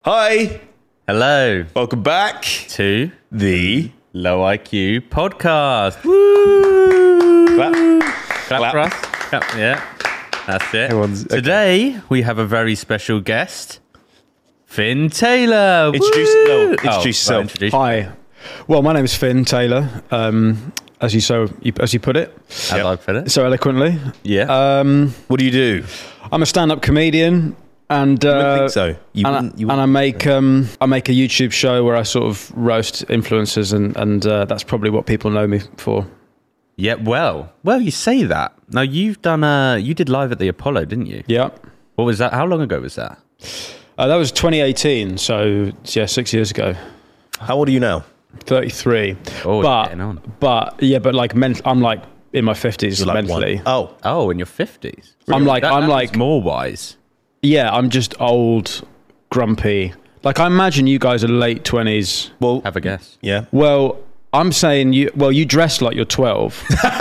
Hi, Hello welcome back to the Low IQ podcast. Woo! Clap for us. Clap. Yeah, that's it. Everyone's- okay. Today we have a very special guest, Finn Taylor. Introduce- Woo! no, introduce yourself. Introduce. Hi. Well, my name is Finn Taylor, as you put it As I put it. so eloquently. Yeah. What do you do? I'm a stand-up comedian, and I wouldn't think so. You and, wouldn't- you and I make a YouTube show where I sort of roast influencers, and that's probably what people know me for. Yeah. Well, you say that. Now you've done. You did live at the Apollo, didn't you? Yeah. What was that? How long ago was that? That was 2018, so yeah, 6 years ago. How old are you now? 33. Oh, but getting on. I'm like in my 50s You're like mentally. one. Oh, in your 50s. I'm like more wise. Yeah, I'm just old, grumpy. Like, I imagine you guys are late 20s. Well, Have a guess. yeah. Well, I'm saying you dress like you're 12.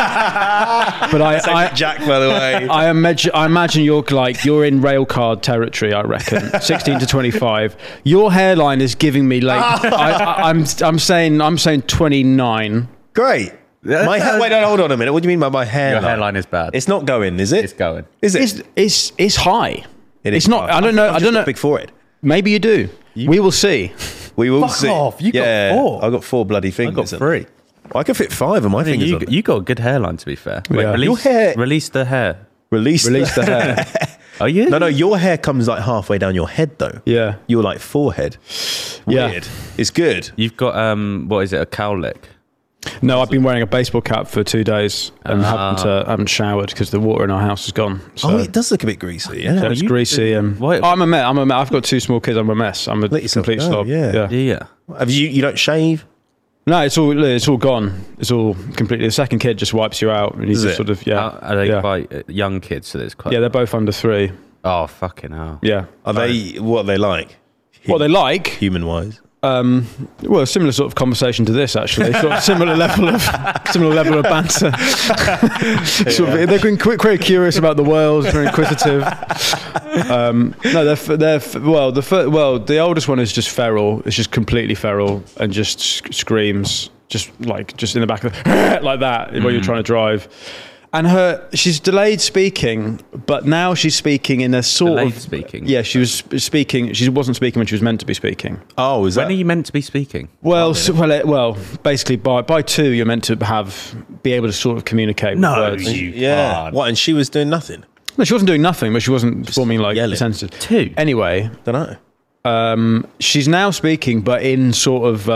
But I Jack, by the way. I imagine you're in rail card territory, I reckon. 16 to 25. Your hairline is giving me late. I'm saying 29. Great. My wait, no, hold on a minute. What do you mean by my hairline? Your hairline is bad. It's not going, is it? It's going. Is it? It's high. It It's is not. high. I don't know. I've I just don't got know. a big forehead. Maybe you do. We will see. We will Fuck see. off. You got yeah, 4. I got 4 bloody I fingers. got 3. I can fit 5 of my fingers on. You got a good hairline, to be fair. Wait, Yeah. Your hair- release the hair. Release Release the hair. Are you? No, your hair comes like halfway down your head, though. Yeah. You're like forehead. Yeah. Weird. It's good. You've got what is it? A cowlick. No, I've been wearing a baseball cap for 2 days and haven't showered because the water in our house is gone. So Oh, it does look a bit greasy. Yeah. so it's you- greasy and Why- I'm a mess. I've got 2 small kids. I'm a mess. I'm a Let yourself complete go, slob. yeah. Yeah. Have you don't shave? No, it's all gone. It's all completely. The second kid just wipes you out, and you Is just it? sort of Are they yeah. quite young kids? So there's quite. Yeah, they're both under 3. Oh fucking hell. Yeah. Are they what are they like? What they like? Human wise? Well, a similar sort of conversation to this, actually. Sort of similar level of banter. Sort of, they're very curious about the world, very inquisitive. No, the oldest one is just feral. It's just completely feral and just screams, just in the back of like that when you're trying to drive. And she's delayed speaking, but now she's speaking in a sort Delayed of speaking? Yeah, she was speaking. She wasn't speaking when she was meant to be speaking. Oh, is When that? are you meant to be speaking? Well, basically by 2, you're meant to be able to sort of communicate with words. yeah. can't. What? And she was doing nothing. No, she wasn't doing nothing, but she wasn't forming like yelling. sentences. 2. Anyway, Don't know. she's now speaking, but in sort of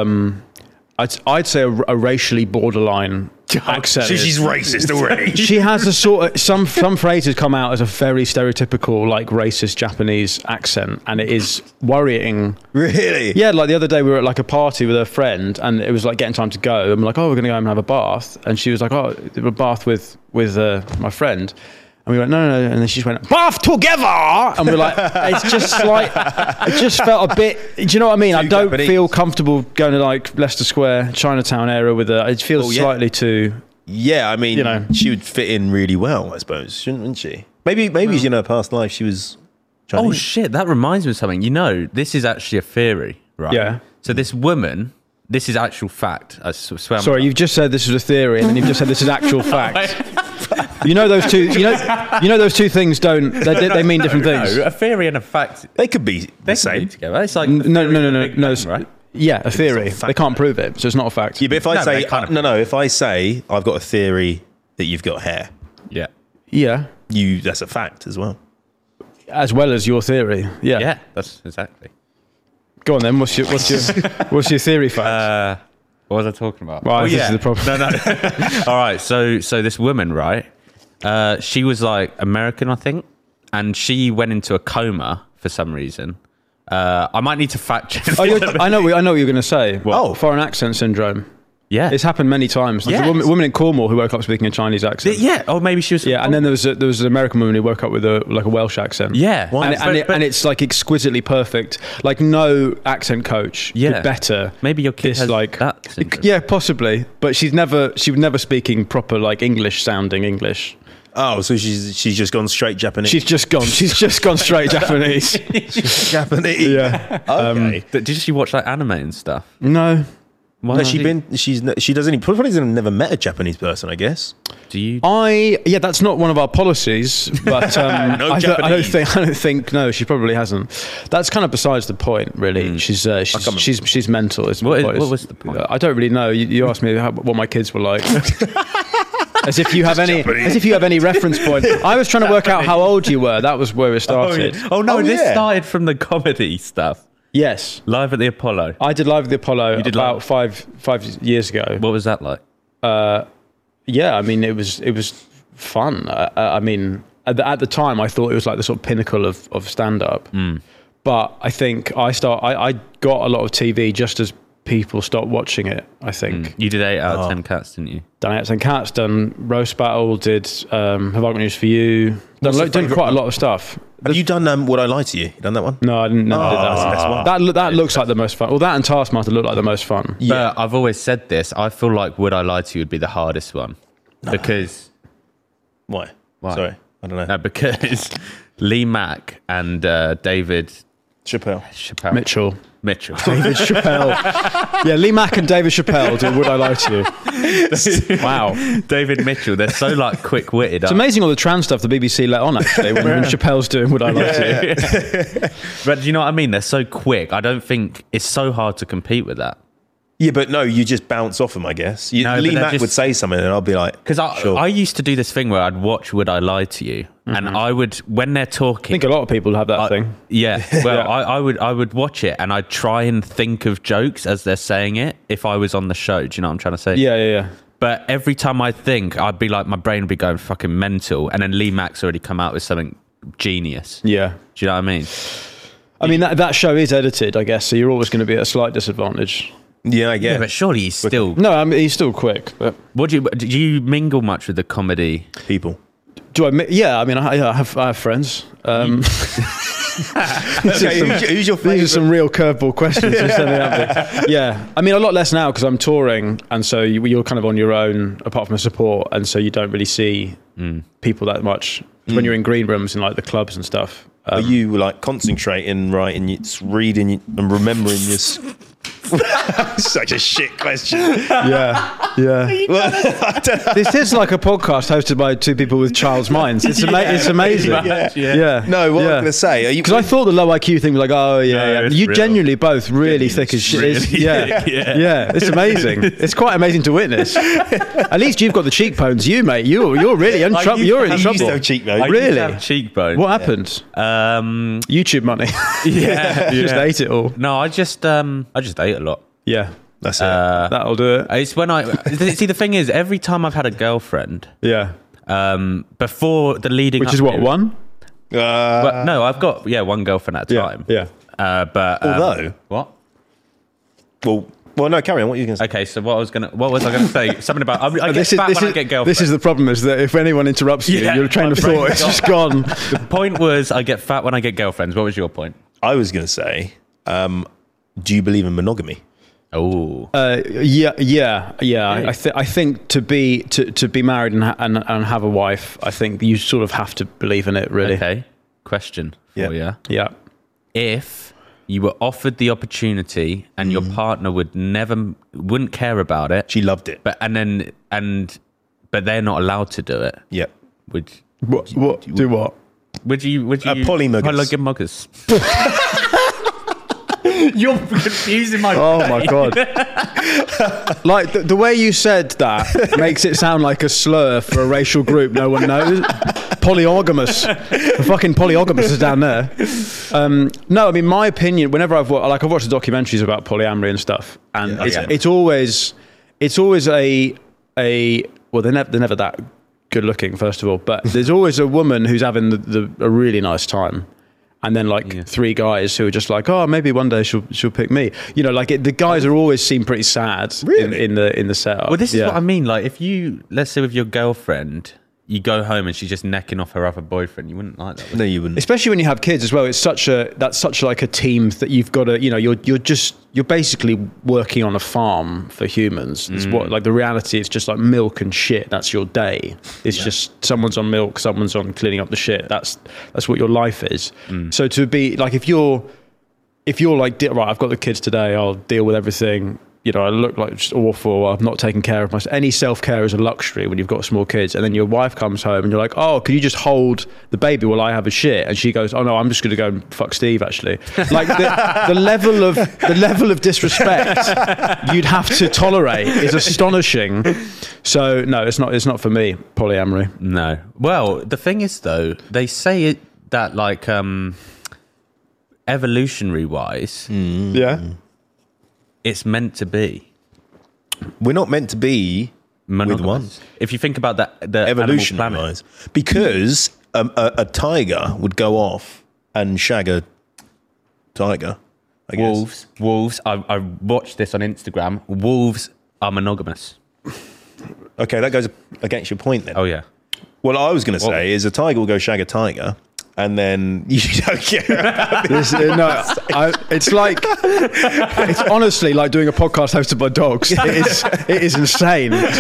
I'd say a racially borderline accent. She's racist already. She has a sort of some phrases come out as a very stereotypical like racist Japanese accent, and it is worrying. Really? Yeah, like the other day we were at like a party with a friend, and it was like getting time to go. And we're like, oh, we're going to go home and have a bath. And she was like, oh, a bath with my friend. And we went, no. And then she just went, bath together. And we're like, it's just like, it just felt a bit, do you know what I mean? I don't Japanese. feel comfortable going to like Leicester Square, Chinatown area with her. It feels Oh, yeah. slightly too, Yeah, I mean, You know. she would fit in really well, I suppose, shouldn't she? Maybe in her past life she was Chinese. Oh shit! That reminds me of something. You know, this is actually a theory, right? Yeah. So this woman, this is actual fact. I swear. sorry, you've just said this was a theory, and then you've just said this is actual fact. You know those two, you know those two things they mean different things. No, a theory and a fact. They could be the They same. can be together. It's like No, right? Yeah, a theory. fact, They can't prove it, so it's not a fact. Yeah, but if I No, say they kind of- if I say I've got a theory that you've got hair, Yeah. Yeah, that's a fact as well. as well as your theory. Yeah. Yeah. That's exactly. Go on then. What's your theory fact? What was I talking about? Well, this is the problem. No. All right. So this woman, right? She was like American, I think, and she went into a coma for some reason. I might need to fact check. I know what you're going to say. Oh. Foreign accent syndrome. Yeah. It's happened many times. Like Yes. a woman in Cornwall who woke up speaking a Chinese accent. Yeah. Oh, maybe she was. Yeah, and then there was an American woman who woke up with a Welsh accent. Yeah. Why? And it's like exquisitely perfect. Like no accent coach Yeah. could better. Maybe your kid this, has like that syndrome. Yeah, possibly. But she was never speaking proper like English sounding English. Oh, so she's just gone straight Japanese. She's just gone straight Japanese. Japanese. Yeah. Okay. Did she watch like anime and stuff? No. Why Has not? she doesn't probably never met a Japanese person, I guess. Do you? Yeah, that's not one of our policies, but I don't Japanese. think. No, she probably hasn't. That's kind of besides the point, really. She's mental. What was the point? I don't really know. You asked me what my kids were like. As if you have any reference point. I was trying to work out how old you were. That was where it started. Oh no, this yeah. started from the comedy stuff. Yes, Live at the Apollo. I did Live at the Apollo did about five years ago. What was that like? Yeah, I mean, it was fun. I mean, at the time, I thought it was like the sort of pinnacle of stand-up. But I think I got a lot of TV just as people stopped watching it, I think. You did 8 out of 10 cats, didn't you? Done 8 out of 10 Cats, done Roast Battle, did Have I Got News For You. Done quite a lot of stuff. Have you done Would I Lie to You? You done that one? No, I didn't. Never did that's the best that. one. That looks like the most fun. Well, that and Taskmaster look like the most fun. But I've always said this. I feel like Would I Lie to You would be the hardest one. Because... Why? Why? Sorry, I don't know. No, because Lee Mack and David Chappelle. Chappelle. Mitchell. David Chappelle. Yeah, Lee Mack and David Chappelle do Would I Lie to You. Wow. David Mitchell. They're so like quick-witted. It's amazing all the trans stuff the BBC let on, actually, when Chappelle's doing Would I Lie to You. But do you know what I mean? They're so quick. I don't think it's so hard to compete with that. Yeah, but no, you just bounce off them, I guess. No, but Lee they're Mack just- would say something and I'll be like, Because sure. I used to do this thing where I'd watch Would I Lie to You, and I would, when they're I talking, think a lot of people have that thing. yeah. Well, Yeah. I would watch it and I'd try and think of jokes as they're saying it if I was on the show. Do you know what I'm trying to say? Yeah. But every time I think, I'd be like, my brain would be going fucking mental, and then Lee Mack's already come out with something genius. Yeah. Do you know what I mean? I mean, that show is edited, I guess, so you're always going to be at a slight disadvantage. Yeah, I guess. Yeah, but surely he's still. No, I mean, he's still quick. But Do you mingle much with the comedy? People. do I? Yeah, I mean, I have friends. Okay, who's your These are favourite? some real curveball questions you're sending at me. Yeah, I mean, a lot less now because I'm touring, and so you're kind of on your own apart from the support, and so you don't really see people that much. When you're in green rooms and like the clubs and stuff. Are you like concentrating, writing, reading, and remembering your... Such a shit question. Yeah. I don't know. This is like a podcast hosted by two people with child's minds. It's amazing. Yeah. No, what I'm going to say, are you... Because I thought the low IQ thing was like, oh yeah, No, yeah. it's You real. genuinely both really thick as shit. It's- really Yeah. thick, yeah. Yeah, it's amazing. It's quite amazing to witness. At least you've got the cheekbones, you mate. You're really in trouble. You're in I used to trouble. have cheekbones. I used to Really? have cheekbones. What happened? YouTube money. Yeah, Just yeah. ate it all. No, I just ate a lot. Yeah, That's it. that'll do it. It's when see the thing is every time I've had a girlfriend, Yeah, before the leading, which up is what to- one. But no, I've got one girlfriend at a time. Yeah. But Although- what? well, no, carry on. What are you going to say? Okay, so what was I gonna say? Something about I get fat when I get girlfriend. This is the problem: is that if anyone interrupts you, Yeah, your train my of brain's thought is gone. just gone. The point was I get fat when I get girlfriends. What was your point? I was going to say, do you believe in monogamy? Oh, Yeah. I think to be married and have a wife, I think you sort of have to believe in it, really. okay. Question for you. Yeah. If you were offered the opportunity and your partner wouldn't care about it, She loved it. but they're not allowed to do it, Yep. would What? Do what? would you polymogus. Polymogus. You're confusing my Oh my god! Like the way you said that makes it sound like a slur for a racial group no one knows. Polyogamous. The fucking polyogamous is down there. No, I mean my opinion. Whenever I've watched the documentaries about polyamory and stuff, and it's always a well they're never that good looking first of all, but there's always a woman who's having a really nice time. And then three guys who are just like, oh, maybe one day she'll pick me. You know, like the guys are always seem pretty sad Really? in the setup. Well, this is what I mean. Like, if you, let's say with your girlfriend, you go home and she's just necking off her other boyfriend. You wouldn't like that. No, you wouldn't. Especially when you have kids as well. That's such like a team that you've got to, you're basically working on a farm for humans. It's what, like, the reality is just like milk and shit. That's your day. It's just someone's on milk, someone's on cleaning up the shit. That's what your life is. So to be like, if you're like, right, I've got the kids today, I'll deal with everything. I look like just awful. I've not taken care of myself. Any self-care is a luxury when you've got small kids. And then your wife comes home and you're like, oh, can you just hold the baby while I have a shit? And she goes, oh no, I'm just going to go and fuck Steve, actually. Like the level of disrespect you'd have to tolerate is astonishing. So no, it's not for me, polyamory. No. Well, the thing is though, they say that like evolutionary wise, Yeah. it's meant to be. We're not meant to be Monogamous. with one. If you think about that, the Evolution animal planet. wise. Because a tiger would go off and shag a tiger, I guess. Wolves. I watched this on Instagram. Wolves are monogamous. Okay, that goes against your point then. Oh yeah. What I was going to say is a tiger will go shag a tiger, and then you don't care about this. It's honestly like doing a podcast hosted by dogs. It is insane. No.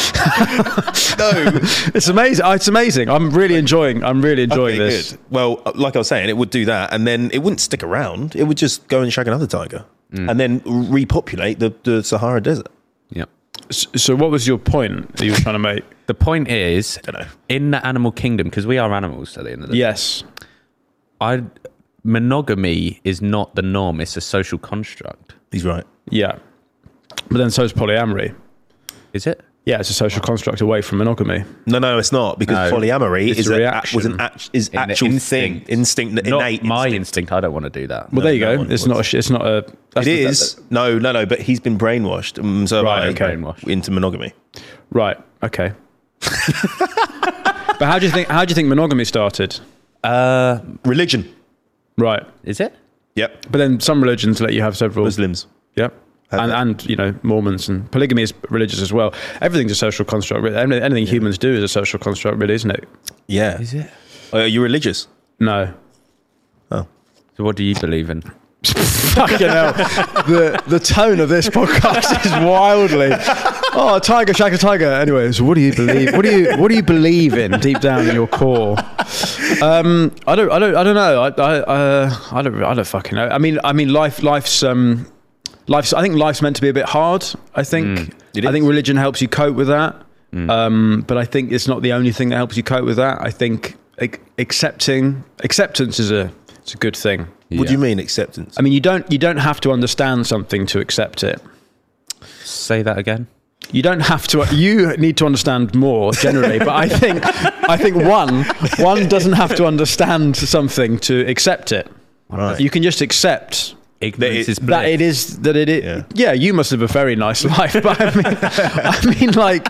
It's amazing. It's amazing. I'm really enjoying Okay, this. good. Well, like I was saying, it would do that, and then it wouldn't stick around. It would just go and shag another tiger, and then repopulate the Sahara Desert. Yep. So what was your point that you were trying to make? The point is, Dunno. in the animal kingdom, because we are animals at the end of the day. Yes. Monogamy is not the norm. It's a social construct. He's right. Yeah. But then so is polyamory. Is it? Yeah, it's a social construct away from monogamy. No, it's not, because No, polyamory it's is a an reaction. actual thing, instinct, Not innate. my instinct. instinct. I don't want to do that. Well, there you no go. one It's wants not a. That's It is. No, but he's been brainwashed. So Right, am I, okay. Brainwashed. into monogamy. Right. Okay. But how do you think monogamy started? Religion. Right. Is it? Yep. But then some religions let you have several. Muslims. Yep. Have And Mormons, and polygamy is religious as well. Everything's a social construct. Really. Anything humans do is a social construct, really, isn't it? Yeah. Is it? Are you religious? No. Oh. So what do you believe in? Fucking hell. The tone of this podcast is wildly. Oh, tiger, shag a tiger. Anyway, so what do you believe? What do you believe in deep down in your core? I don't know. I don't fucking know. I mean, life's. I think life's meant to be a bit hard. I think. It I is. think religion helps you cope with that. But I think it's not the only thing that helps you cope with that. I think acceptance is a good thing. What do you mean acceptance? I mean, you don't have to understand something to accept it. Say that again. You don't have to. You need to understand more generally, but I think one doesn't have to understand something to accept it. Right. You can just accept Ignorance is that it is that it is. Yeah. Yeah, you must live a very nice life, but I mean, like,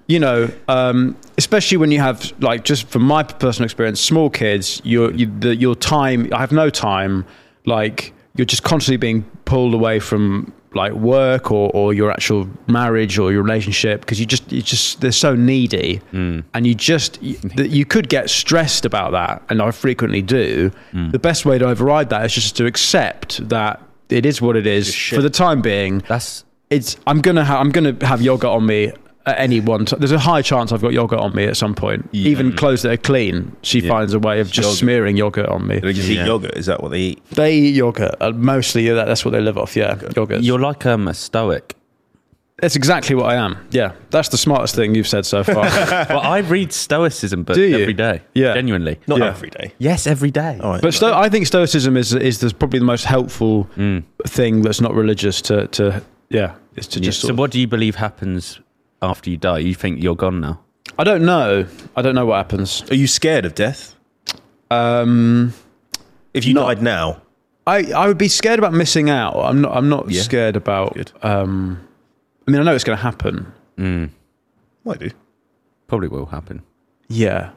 especially when you have, like, just from my personal experience, small kids, your time. I have no time. Like, you're just constantly being pulled away from, like, work or your actual marriage or your relationship, because you just they're so needy, and you could get stressed about that, and I frequently do. The best way to override that is just to accept that it is what it is for the time being. I'm gonna have yogurt on me at any one time. There's a high chance I've got yogurt on me at some point. Even clothes that are clean, she finds a way of just smearing yogurt on me. They just eat yogurt. Is that what they eat? They eat yogurt. Mostly, that's what they live off. Yeah, yogurt. You're like a stoic. That's exactly what I am. Yeah, that's the smartest thing you've said so far. Well, I read stoicism books Do you? every day. Yeah. Genuinely. Not Yeah. every day. Yes, every day. All right. But I think Stoicism is probably the most helpful thing that's not religious to it's to just So sort of, what do you believe happens after you die? You think you're gone now? I don't know what happens. Are you scared of death? If you died now, I would be scared about missing out. I'm not scared about Good. I mean, I know it's going to happen. might do. Probably will happen. Yeah.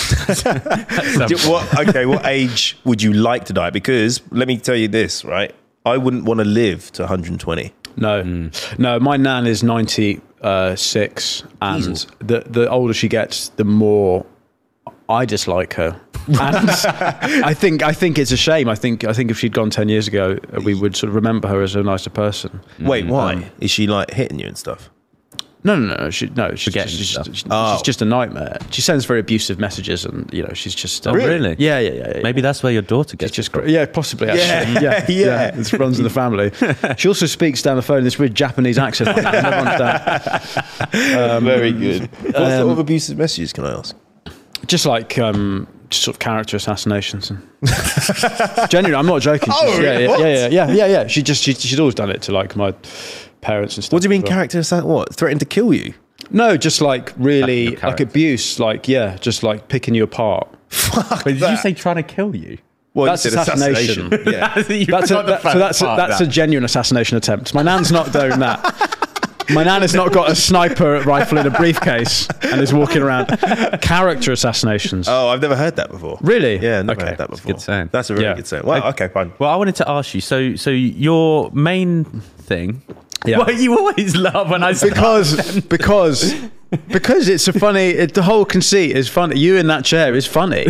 What age would you like to die? Because let me tell you this, right? I wouldn't want to live to 120. No, no. My nan is 96, and Jesus. the older she gets, the more I dislike her. And I think it's a shame. I think if she'd gone 10 years ago, we would sort of remember her as a nicer person. Wait, why? Is she like hitting you and stuff? No. She's Forgetting she's stuff. she's just a nightmare. She sends very abusive messages, and she's just. Oh, really? Yeah. Maybe that's where your daughter gets It's just great. Yeah, possibly. Actually. Yeah. It runs in the family. She also speaks down the phone in this weird Japanese accent. I never understand. Very good. What sort of abusive messages can I ask? Just like just sort of character assassinations. And genuinely, I'm not joking. Oh, really? Yeah. She's always done it to like my parents and stuff. What do you mean as well. character assassination? What? Threatened to kill you? No, just like really Attacking your like character. abuse. Like just like picking you apart. Fuck. But did you say trying to kill you? Well, That's you said assassination. Yeah. That's a genuine assassination attempt. My nan's not doing that. My nan has not got a sniper rifle in a briefcase and is walking around. Character assassinations. Oh, I've never heard that before. Really? Yeah, never Okay. heard that before. good saying. That's a really Yeah. good saying. Well, okay, fine. Well, I wanted to ask you. So your main thing. Yeah. Well, you always love when I say because it's a funny. The whole conceit is funny. You in that chair is funny.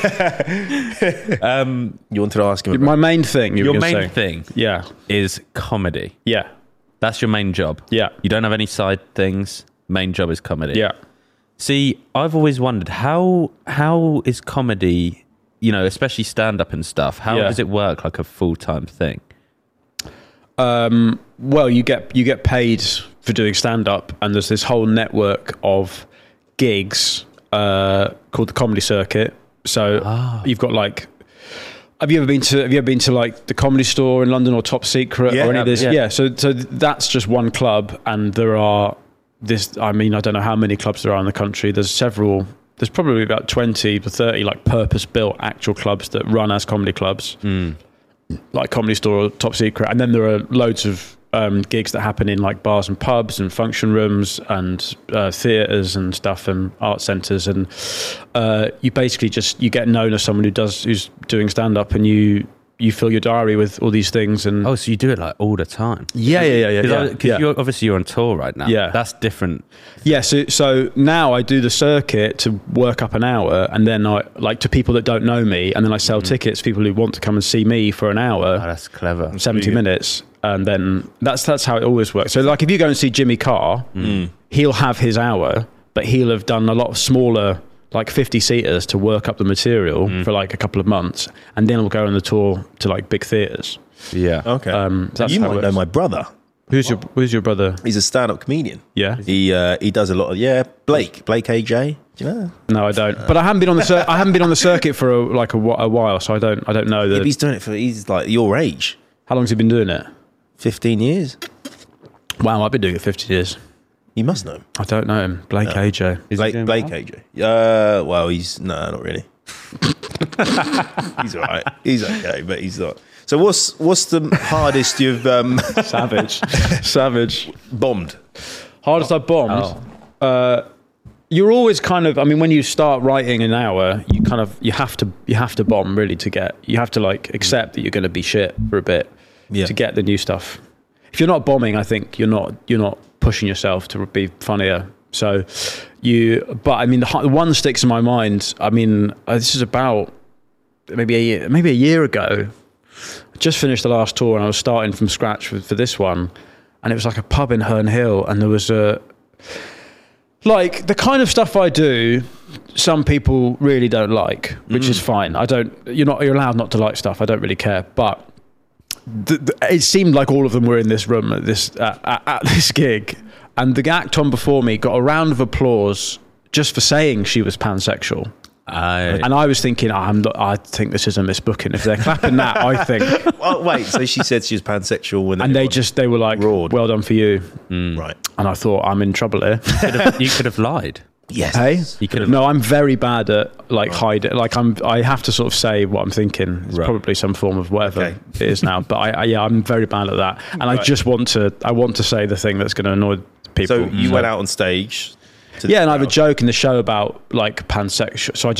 You wanted to ask him about My main thing. You were your gonna main say. thing Yeah. is comedy. Yeah. That's your main job. Yeah. You don't have any side things. Main job is comedy. Yeah. See, I've always wondered how is comedy, especially stand up and stuff. How Yeah. does it work like a full-time thing? Well, you get paid for doing stand up, and there's this whole network of gigs called the Comedy Circuit. So you've got like. Have you ever been to like the Comedy Store in London or Top Secret Yeah, or any of this? yeah. Yeah. So that's just one club, and there are this. I mean, I don't know how many clubs there are in the country. There's several. There's probably about 20 to 30 like purpose-built actual clubs that run as comedy clubs, like Comedy Store or Top Secret, and then there are loads of gigs that happen in like bars and pubs and function rooms and theatres and stuff and art centres, and you basically you get known as someone who's doing stand up, and you fill your diary with all these things. And Oh, so you do it like all the time? yeah. Because you're on tour right now. Yeah. That's different. Yeah, so now I do the circuit to work up an hour, and then I like to people that don't know me, and then I sell tickets to people who want to come and see me for an hour. Oh, that's clever. 70 minutes, and then that's how it always works. So like if you go and see Jimmy Carr, he'll have his hour, but he'll have done a lot of smaller like 50 seaters to work up the material for like a couple of months, and then we'll go on the tour to like big theaters. Yeah. Okay. That's you how it might know works. my brother. Who's your brother? He's a stand-up comedian. Yeah. He does a lot of Blake AJ. Do you know? No, I don't. But I haven't been on the circuit for a while, so I don't know Yeah, that. but he's doing it he's like your age. How long's he been doing it? 15 years. Wow, I've been doing it 50 years. You must know him. I don't know him. Blake AJ. Is he Blake doing well? AJ. Well, he's not really. He's all right. He's okay, but he's not. So what's the hardest you've Savage. bombed? Hardest I bombed. You're always kind of. I mean, when you start writing an hour, you have to bomb really to get. You have to like accept that you're going to be shit for a bit to get the new stuff. If you're not bombing, I think you're not pushing yourself to be funnier. So but I mean, the one sticks in my mind. I mean, this is about maybe a year ago. I just finished the last tour, and I was starting from scratch for this one, and it was like a pub in Herne Hill, and there was like the kind of stuff I do, some people really don't like, which is fine. You're allowed not to like stuff. I don't really care, but it seemed like all of them were in this room at this gig, and the act on before me got a round of applause just for saying she was pansexual. And I was thinking, I think this is a misbooking. If they're clapping that, I think. Oh, wait, so she said she was pansexual when And they were like, roared. well done for you. Right. And I thought, I'm in trouble here. You could have lied. Yes. Hey? You could have. No, I'm very bad at like hiding. Like I have to sort of say what I'm thinking. It's probably some form of whatever it is now. But I'm very bad at that. And I just want to say the thing that's going to annoy people. So you went out on stage. Yeah, and I have a joke in the show about like pansexual. So I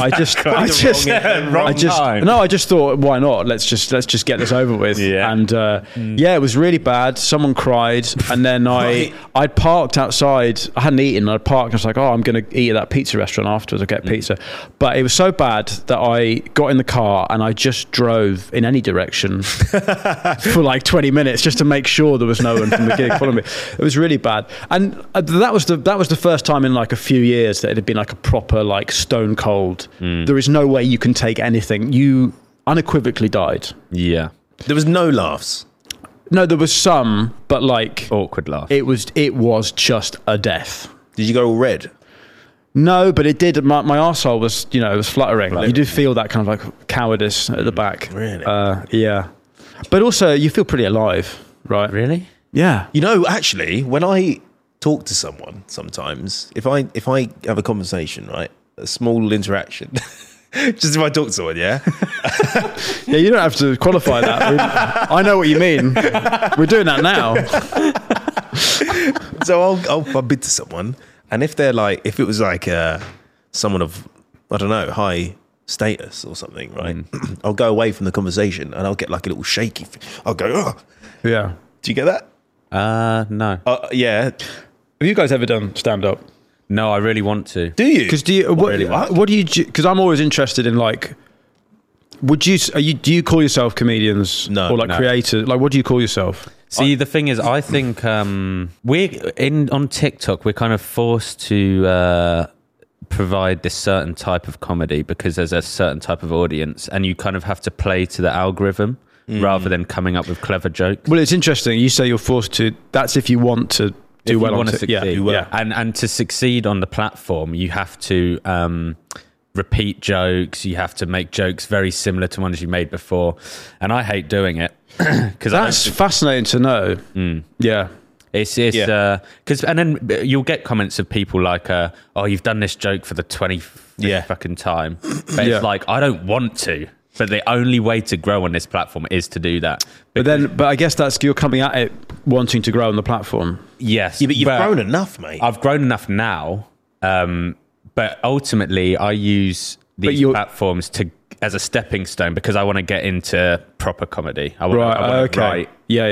just thought, why not? Let's just get this over with. Yeah. And it was really bad. Someone cried, and then I'd parked outside. I hadn't eaten. I'd parked. I was like, I'm going to eat at that pizza restaurant afterwards. I'll get pizza. But it was so bad that I got in the car and I just drove in any direction for like 20 minutes just to make sure there was no one from the gig following me. It was really bad. And that was the first time in like a few years that it had been like a proper like stone cold. There is no way you can take anything. You unequivocally died. Yeah. There was no laughs. No, there was some, but like Awkward laugh. it was just a death. Did you go all red? No, but it did. My arsehole was, it was fluttering. You do feel that kind of like cowardice at the back. Really? Yeah. But also, you feel pretty alive, right? Really? Yeah. Actually, when I talk to someone, sometimes if I have a conversation, right, a small interaction, just if I talk to someone, yeah. Yeah, you don't have to qualify that. I know what you mean. We're doing that now. So I'll bump into someone, and if it was like someone of, I don't know, high status or something, right? I'll go away from the conversation and I'll get like a little shaky. I'll go, oh. Yeah. Do you get that? No. Yeah. Have you guys ever done stand-up? No, I really want to. Do you? Because what do you? Because I'm always interested in like, do you call yourself comedians? No, or like no. creators? Like, what do you call yourself? See, the thing is, I think on TikTok, we're kind of forced to provide this certain type of comedy because there's a certain type of audience, and you kind of have to play to the algorithm rather than coming up with clever jokes. Well, it's interesting. You say you're forced to. That's if you want to do well on succeed. Yeah. And to succeed on the platform, you have to repeat jokes. You have to make jokes very similar to ones you made before, and I hate doing it. That's fascinating to know. Yeah. It's because and then you'll get comments of people like, "Oh, you've done this joke for the 20th fucking time," but it's like, I don't want to. But the only way to grow on this platform is to do that. But I guess you're coming at it wanting to grow on the platform. Yes, Yeah, but you've grown enough, mate. I've grown enough now, but ultimately, I use these platforms as a stepping stone because I want to get into proper comedy. I want to write.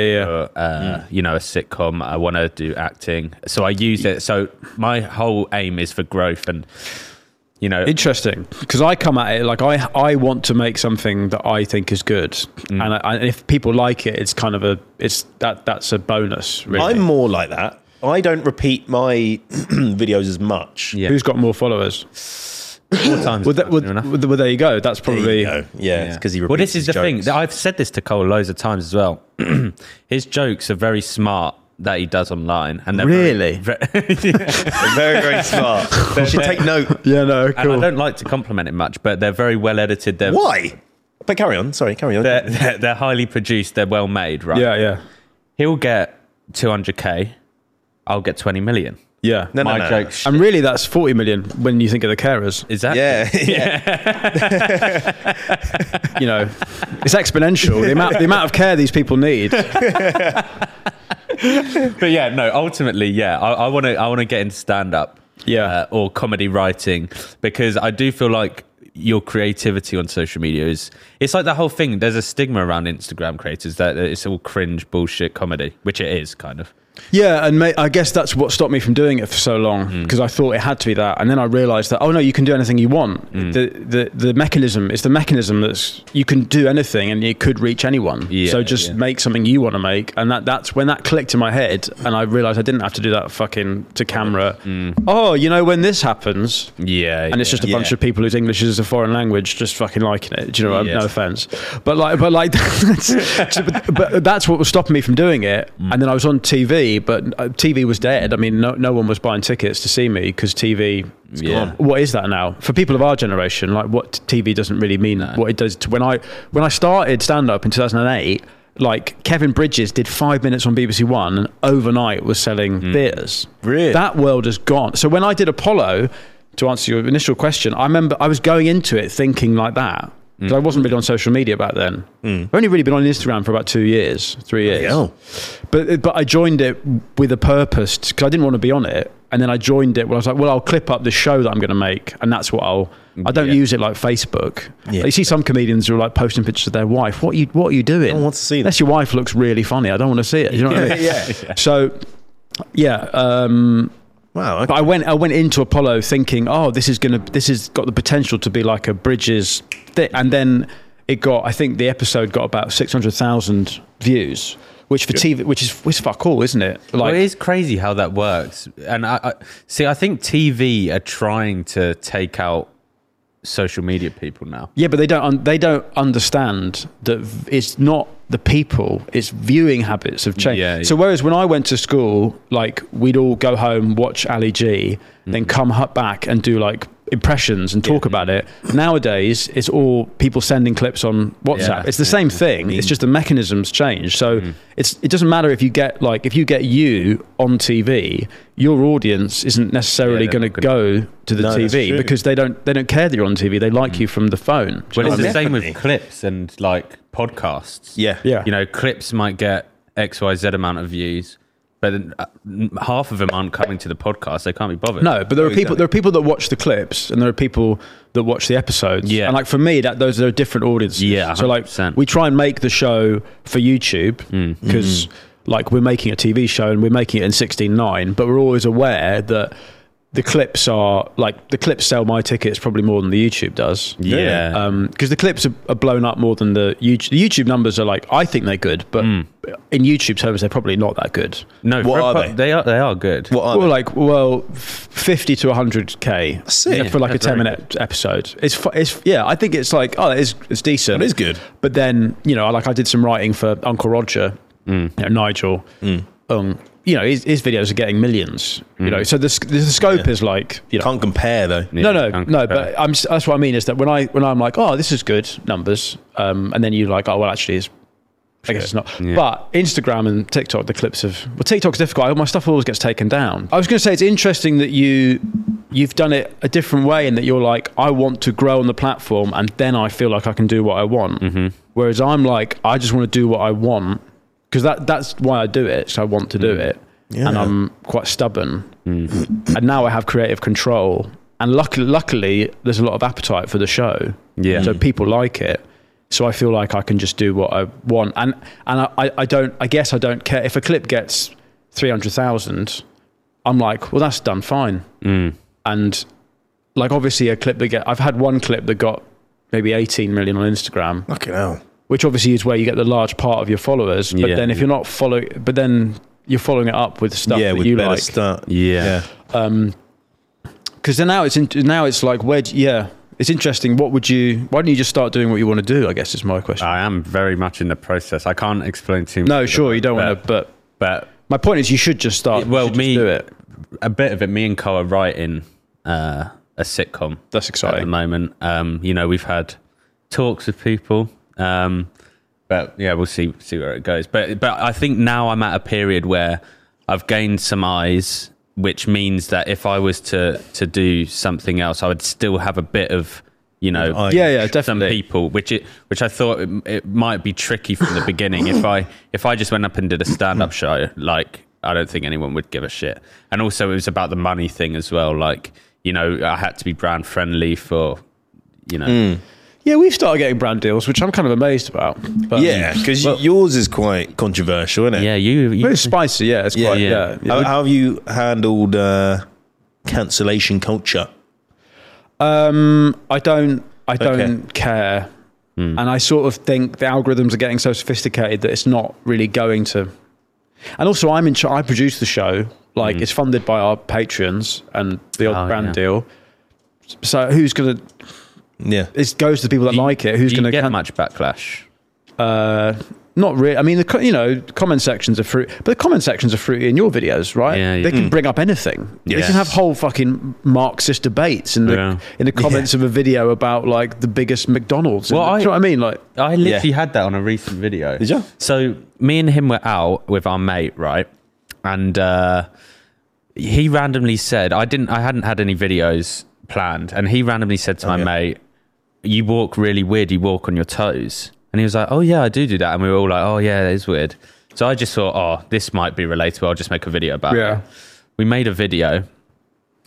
A sitcom. I want to do acting. So I use it. So my whole aim is for growth and, Interesting. Because I come at it like I want to make something that I think is good. And if people like it, it's kind of that's a bonus, really. I'm more like that. I don't repeat my videos as much. Yeah. Who's got more followers? 4 times. Well, there you go. That's probably... Yeah, because he repeats Well, this is the jokes. thing. I've said this to Cole loads of times as well. His jokes are very smart that he does online. And they're Really? Very, very smart. You should take note. Yeah, no, And cool. I don't like to compliment him much, but they're very well edited. Why? But carry on. Sorry, carry on. They're highly produced. They're well made, right? Yeah. He'll get 200K. I'll get 20 million. Yeah. No. My jokes. And really, that's 40 million when you think of the carers. Is that? Yeah. It's exponential. the amount of care these people need. But yeah, no. Ultimately, I want to get into stand up, or comedy writing, because I do feel like your creativity on social media it's like the whole thing. There's a stigma around Instagram creators that it's all cringe bullshit comedy, which it is kind of. Yeah, and I guess that's what stopped me from doing it for so long, because I thought it had to be that, and then I realised that no, you can do anything you want. The mechanism is the mechanism that's you can do anything, and it could reach anyone. So just make something you want to make, and that's when that clicked in my head, and I realised I didn't have to do that fucking to camera. When this happens, and it's just a bunch of people whose English is a foreign language just fucking liking it. Do you know? No offense, but that's what was stopping me from doing it. And then I was on TV. But TV was dead. I mean, no one was buying tickets to see me because TV. What is that now for people of our generation? Like, what TV doesn't really mean what it does. When I started stand up in 2008, like Kevin Bridges did 5 minutes on BBC One and overnight was selling theatres. Really, that world has gone. So when I did Apollo, to answer your initial question, I remember I was going into it thinking like that. Because I wasn't really on social media back then. I've only really been on Instagram for about 3 years. But I joined it with a purpose because I didn't want to be on it. and then I joined it. Well, I was like, well, I'll clip up the show that I'm going to make, and that's what I don't use it like Facebook. Yeah. Like, you see some comedians who are like posting pictures of their wife. What are you doing? I don't want to see that. Unless your wife looks really funny, I don't want to see it. You know what I mean? Yeah. So, yeah. Wow. Okay. But I went into Apollo thinking, oh, this has got the potential to be like a Bridges thing, and then I think the episode got about 600,000 views. Which for TV, which is fuck all, isn't it? Like, well, it is crazy how that works. And I think TV are trying to take out social media people now. Yeah, but they don't understand that it's not the people, it's viewing habits have changed. Yeah. So whereas when I went to school, like we'd all go home, watch Ali G, then come back and do like impressions and talk about it. Nowadays, it's all people sending clips on WhatsApp. It's the same thing. It's just the mechanisms change. So it doesn't matter if you get you on TV, your audience isn't necessarily going to go to the TV because they don't care that you're on TV. They like you from the phone. Well, it's the same with clips and like podcasts. Yeah. You know, clips might get XYZ amount of views, but half of them aren't coming to the podcast. They can't be bothered. No, but there are people that watch the clips, and there are people that watch the episodes. Yeah. And like for me, those are different audiences. Yeah, 100%. So like we try and make the show for YouTube because like we're making a TV show and we're making it in 16:9, but we're always aware that the clips sell my tickets probably more than the YouTube does. Yeah. Because the clips are blown up more than the YouTube. The YouTube numbers are like, I think they're good, but in YouTube terms, they're probably not that good. No, what are they? They are good. What are they? 50 to 100K for like a 10-minute episode. I think it's like, it's decent. It is good. But then, I did some writing for Uncle Roger, Nigel. His videos are getting millions. So the scope is like can't compare though. No. But that's what I mean is that when I'm like, oh, this is good numbers, and then you're like, oh, well, actually, I guess it's not. Yeah. But Instagram and TikTok, the clips TikTok's difficult. My stuff always gets taken down. I was going to say it's interesting that you've done it a different way, and that you're like, I want to grow on the platform, and then I feel like I can do what I want. Mm-hmm. Whereas I'm like, I just want to do what I want. Because that's why I do it. So I want to do it, and I'm quite stubborn. And now I have creative control, and luckily, there's a lot of appetite for the show. Yeah, so people like it. So I feel like I can just do what I want, and I don't. I guess I don't care if a clip gets 300,000. I'm like, well, that's done fine. And like obviously a clip I've had one clip that got maybe 18 million on Instagram. Fucking hell. Which obviously is where you get the large part of your followers. But then if you're not following, but then you're following it up with stuff that you like. Start. Yeah. Because then now it's like, it's interesting. Why don't you just start doing what you want to do? I guess is my question. I am very much in the process. I can't explain too much. No, sure, you don't want to, but my point is you should just start. Well, do it. A bit of it, me and Co are writing a sitcom. That's exciting. At the moment. We've had talks with people. But yeah, we'll see where it goes. But I think now I'm at a period where I've gained some eyes, which means that if I was to do something else, I would still have a bit of, definitely. Some people, which I thought it might be tricky from the beginning. If I just went up and did a stand-up show, like I don't think anyone would give a shit. And also it was about the money thing as well. Like, I had to be brand friendly for, Yeah, we've started getting brand deals, which I'm kind of amazed about. But, because yours is quite controversial, isn't it? Yeah, it's spicy. Yeah, it's quite. Yeah. How have you handled cancellation culture? I don't care, and I sort of think the algorithms are getting so sophisticated that it's not really going to. And also, I produce the show. Like it's funded by our patrons and the odd brand deal. So who's gonna? Yeah, it goes to the people that like it. Who's going to get much backlash? Not really. I mean, the comment sections are fruity, but the comment sections are fruity in your videos, right? Yeah, they can bring up anything. Yes. They can have whole fucking Marxist debates in the comments of a video about like the biggest McDonald's. Do you know what I mean? Like, I literally had that on a recent video. Did you? So me and him were out with our mate, right? And he randomly said, I hadn't had any videos planned, and he randomly said to my mate, you walk really weird, you walk on your toes. And he was like, oh yeah, I do that. And we were all like, oh yeah, that is weird. So I just thought, this might be relatable, I'll just make a video about it. We made a video,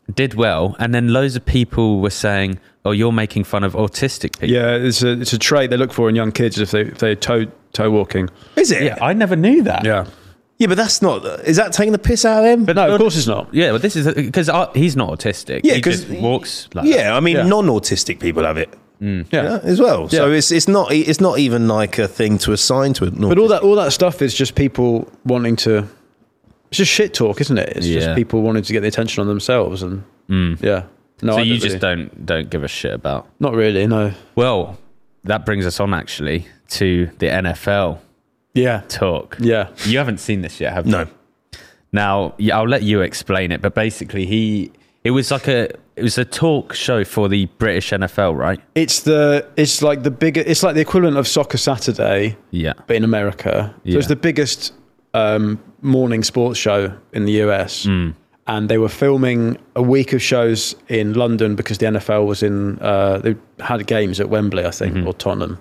did well, and then loads of people were saying, "Oh, you're making fun of autistic people." Yeah, it's a trait they look for in young kids if they're toe walking. Is it? Yeah, I never knew that. Yeah. Yeah, but that's not. Is that taking the piss out of him? But no, of course it's not. Yeah, well, this is because he's not autistic. Yeah, he just walks like yeah, that. I mean, non-autistic people have it. Yeah, as well. Yeah. So it's not even like a thing to assign to it. But all that stuff is just people wanting to. It's just shit talk, isn't it? It's just people wanting to get the attention on themselves, and yeah. No, so you just don't give a shit about. Not really, no. Well, that brings us on actually to the NFL. Yeah. Talk. Yeah. You haven't seen this yet, have you? No. Now, I'll let you explain it, but basically it was a talk show for the British NFL, right? It's like the equivalent of Soccer Saturday, but in America. So it's the biggest morning sports show in the US. And they were filming a week of shows in London because the NFL was they had games at Wembley, I think, or Tottenham.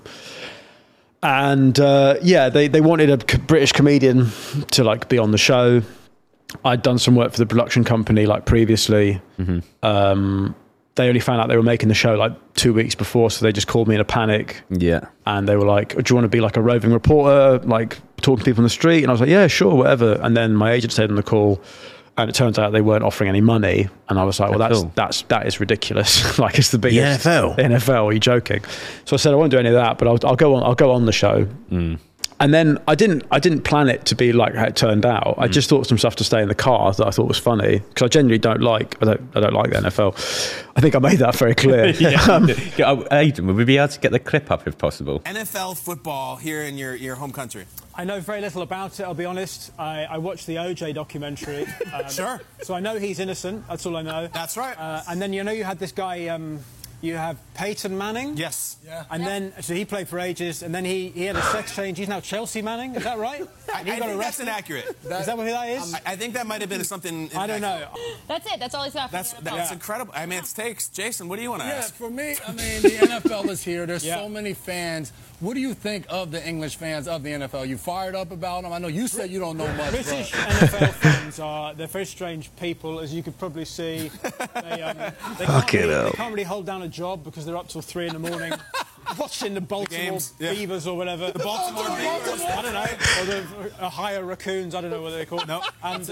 And they wanted a British comedian to like be on the show. I'd done some work for the production company like previously. They only found out they were making the show like 2 weeks before, so they just called me in a panic. Yeah. And they were like, "Do you want to be like a roving reporter, like talking to people on the street?" And I was like, "Yeah, sure, whatever." And then my agent stayed on the call. And it turns out they weren't offering any money, and I was like, "Well, that is ridiculous. Like, it's the biggest NFL. Are you joking?" So I said, "I won't do any of that, but I'll go on the show." And then I didn't plan it to be like how it turned out. I just thought of some stuff to stay in the car that I thought was funny because I genuinely don't like the NFL. I think I made that very clear. Aidan, would we be able to get the clip up if possible? NFL football here in your home country. I know very little about it, I'll be honest. I watched the OJ documentary. Sure. So I know he's innocent, that's all I know. That's right. And then you had this guy, you have Peyton Manning. Yes. Yeah. And then, so he played for ages, and then he had a sex change. He's now Chelsea Manning, is that right? I think that's inaccurate. Is that what that is? I think that might have been something. I don't know. That's it. That's all he's got. That's incredible. I mean, it takes. Jason, what do you want to ask? Yeah, for me, I mean, the NFL is here. There's so many fans. What do you think of the English fans of the NFL? You fired up about them? I know you said you don't know much. British NFL fans they're very strange people, as you could probably see. They can't really hold down a job because they're up till 3 in the morning watching the Baltimore Beavers or whatever. The Baltimore Beavers? I don't know. Or the Ohio Raccoons, I don't know what they're called. No. And,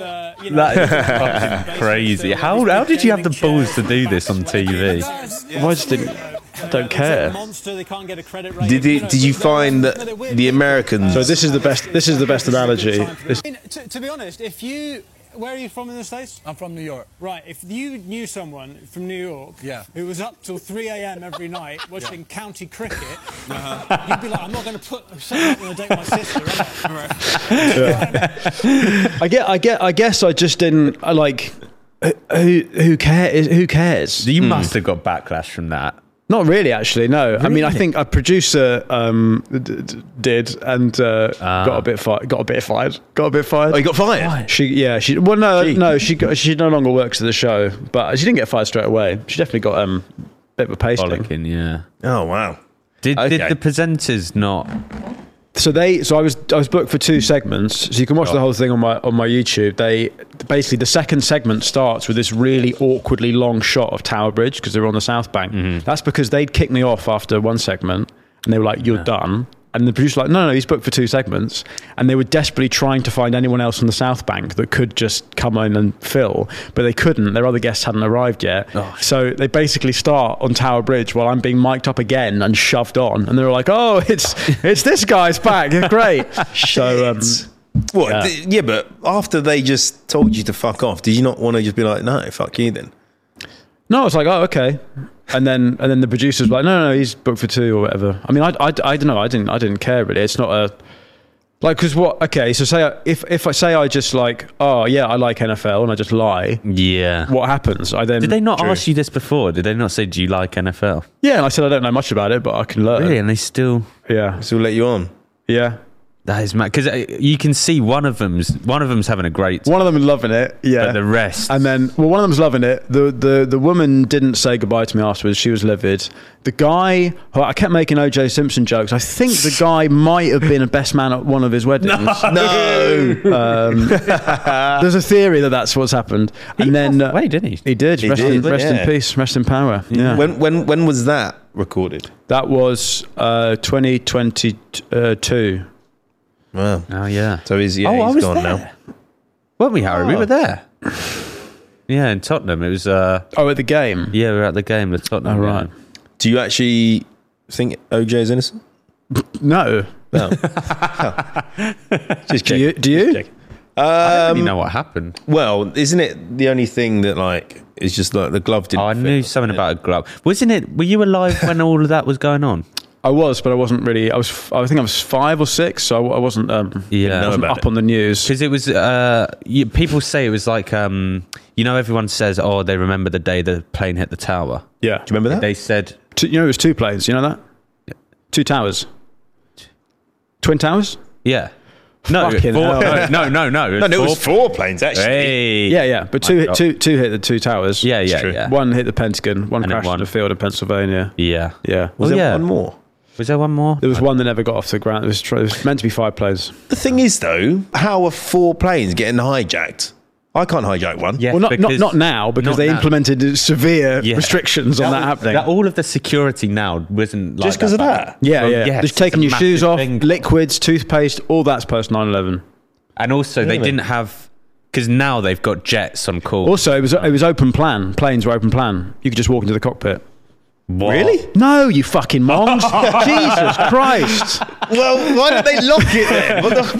that is crazy. How did you have the balls to do this on TV? Well, I just didn't. I don't care. Monster, they can't get a credit rating. Did you find that the Americans? So this is the best analogy. To be honest, where are you from in the States? I'm from New York. Right, if you knew someone from New York who was up till 3 a.m. every night watching county cricket, you'd be like, I'm not going to put someone on a date with my sister, I guess I just didn't like. Who cares? Who cares? You must have got backlash from that. Not really, actually. No, really? I mean, I think a producer did and got a bit fired. Got a bit fired. Oh, you got fired? She. She no longer works at the show, but she didn't get fired straight away. She definitely got a bit of a pasting. Bollocking, yeah. Oh wow. Did the presenters not? So I was booked for 2 segments, so you can watch the whole thing on my YouTube. They basically, the second segment starts with this really awkwardly long shot of Tower Bridge because they were on the South Bank. That's because they'd kicked me off after one segment and they were like, "You're done." And the producer was like, no, he's booked for 2 segments. And they were desperately trying to find anyone else on the South Bank that could just come in and fill. But they couldn't. Their other guests hadn't arrived yet. Oh. So they basically start on Tower Bridge while I'm being mic'd up again and shoved on. And they were like, "Oh, it's this guy's back. Great." So, what? Yeah, but after they just told you to fuck off, did you not want to just be like, "No, fuck you then"? No, I was like, "Oh, okay." And then the producers were like, no, he's booked for 2 or whatever. I mean, I don't know. I didn't care really. It's not a like, because what? Okay, so say if I say I just like, oh yeah, I like NFL and I just lie. Yeah. What happens? Did they not ask you this before? Did they not say, "Do you like NFL?" Yeah, and I said I don't know much about it, but I can learn. Really? And they still let you on. Yeah. That is mad because you can see one of them's having a great time. One of them is loving it, yeah. But the rest, and then one of them's loving it. The woman didn't say goodbye to me afterwards. She was livid. The guy, I kept making O.J. Simpson jokes. I think the guy might have been a best man at one of his weddings. No. There's a theory that that's what's happened. And then wait, didn't he? He did. Rest in peace. Rest in power. Yeah. When was that recorded? That was 2022. Wow. Oh yeah. So he's was gone there. now. Weren't we, Harry? We were there. Yeah, in Tottenham. It was. At the game. Yeah, we were at the game. The Tottenham. Oh, right. game. Do you actually think OJ is innocent? No. No. Just Do you? Just check. I don't really know what happened. Well, isn't it the only thing that like is just like the glove didn't? I fit, knew something about a glove. Wasn't it? Were you alive when all of that was going on? I was, but I wasn't really. I think I was 5 or 6, so I wasn't. I wasn't up on the news because it was. People say it was like everyone says, oh, they remember the day the plane hit the tower. Yeah, do you remember that? They said, it was 2 planes. You know that? 2 towers. Twin towers? Yeah. No, no. It was 4 planes actually. Hey. Yeah. But two hit the 2 towers. Yeah. One hit the Pentagon. One crashed in the field in Pennsylvania. Yeah. Was there one more? Was there one more? There was one that never got off the ground. It was meant to be 5 planes. The thing is, though, how are 4 planes getting hijacked? I can't hijack one. Yes, well, not now, because they implemented severe restrictions on that happening. All of the security now wasn't like just because of that. Yeah. Yes, just taking your shoes off, thing. liquids, toothpaste, all that's post 9/11. And also, they didn't have, because now they've got jets on call. Also, it was open plan. Planes were open plan. You could just walk into the cockpit. What? Really? No, you fucking mongs. Jesus Christ. Well, why did they lock it then? What the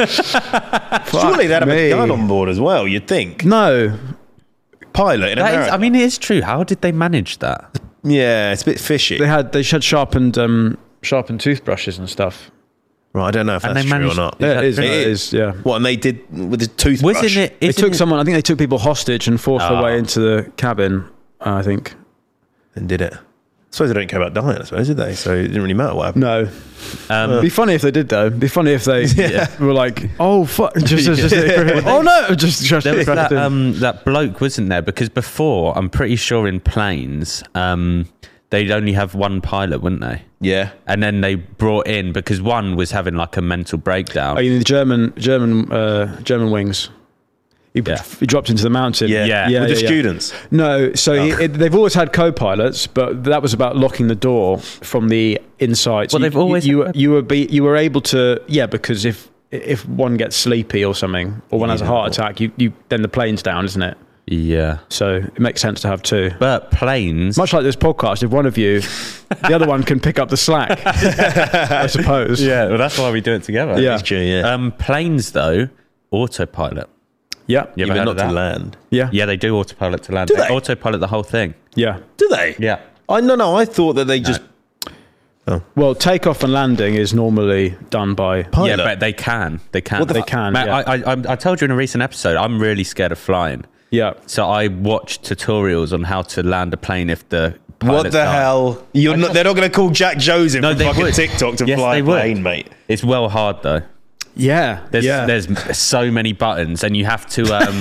fuck? Surely they'd have a gun on board as well, you'd think. No. Pilot in America. I mean, it is true. How did they manage that? Yeah, it's a bit fishy. They had sharpened toothbrushes and stuff. Right, I don't know if that's true or not. Yeah, it is, yeah. What, and they did with the toothbrush? Wasn't it? I think they took people hostage and forced their way into the cabin, I think. And did it. I suppose they don't care about dying, I suppose, did they? So it didn't really matter what happened. No. It'd be funny if they did, though. It'd be funny if they were like, oh, fuck. Oh, no. There was that bloke, wasn't there? Because before, I'm pretty sure in planes, they'd only have one pilot, wouldn't they? Yeah. And then they brought in, because one was having like a mental breakdown. Oh, you need the German wings. He dropped into the mountain. Yeah. With the students? No, so they've always had co-pilots, but that was about locking the door from the inside. So they've always you were able to because if one gets sleepy or something, or one has a heart attack, you then the plane's down, isn't it? Yeah. So it makes sense to have 2. But planes, much like this podcast, if one of you, the other one can pick up the slack. I suppose. Yeah. Well, that's why we do it together. Yeah. That's true, yeah. Planes though, autopilot. Yeah. Yeah, but not to land. Yeah. Yeah, they do autopilot to land. Do they? Autopilot the whole thing. Yeah. Do they? Yeah. No, I thought that they just... Well, takeoff and landing is normally done by pilot. Yeah, but they can. They can. They can. Mate, yeah. I told you in a recent episode, I'm really scared of flying. Yeah. So I watched tutorials on how to land a plane if the pilot's What the hell? They're not going to call Jack Joseph from they fucking would. TikTok to Yes, fly they a would. plane, mate. It's well hard though. Yeah. There's so many buttons, and you have to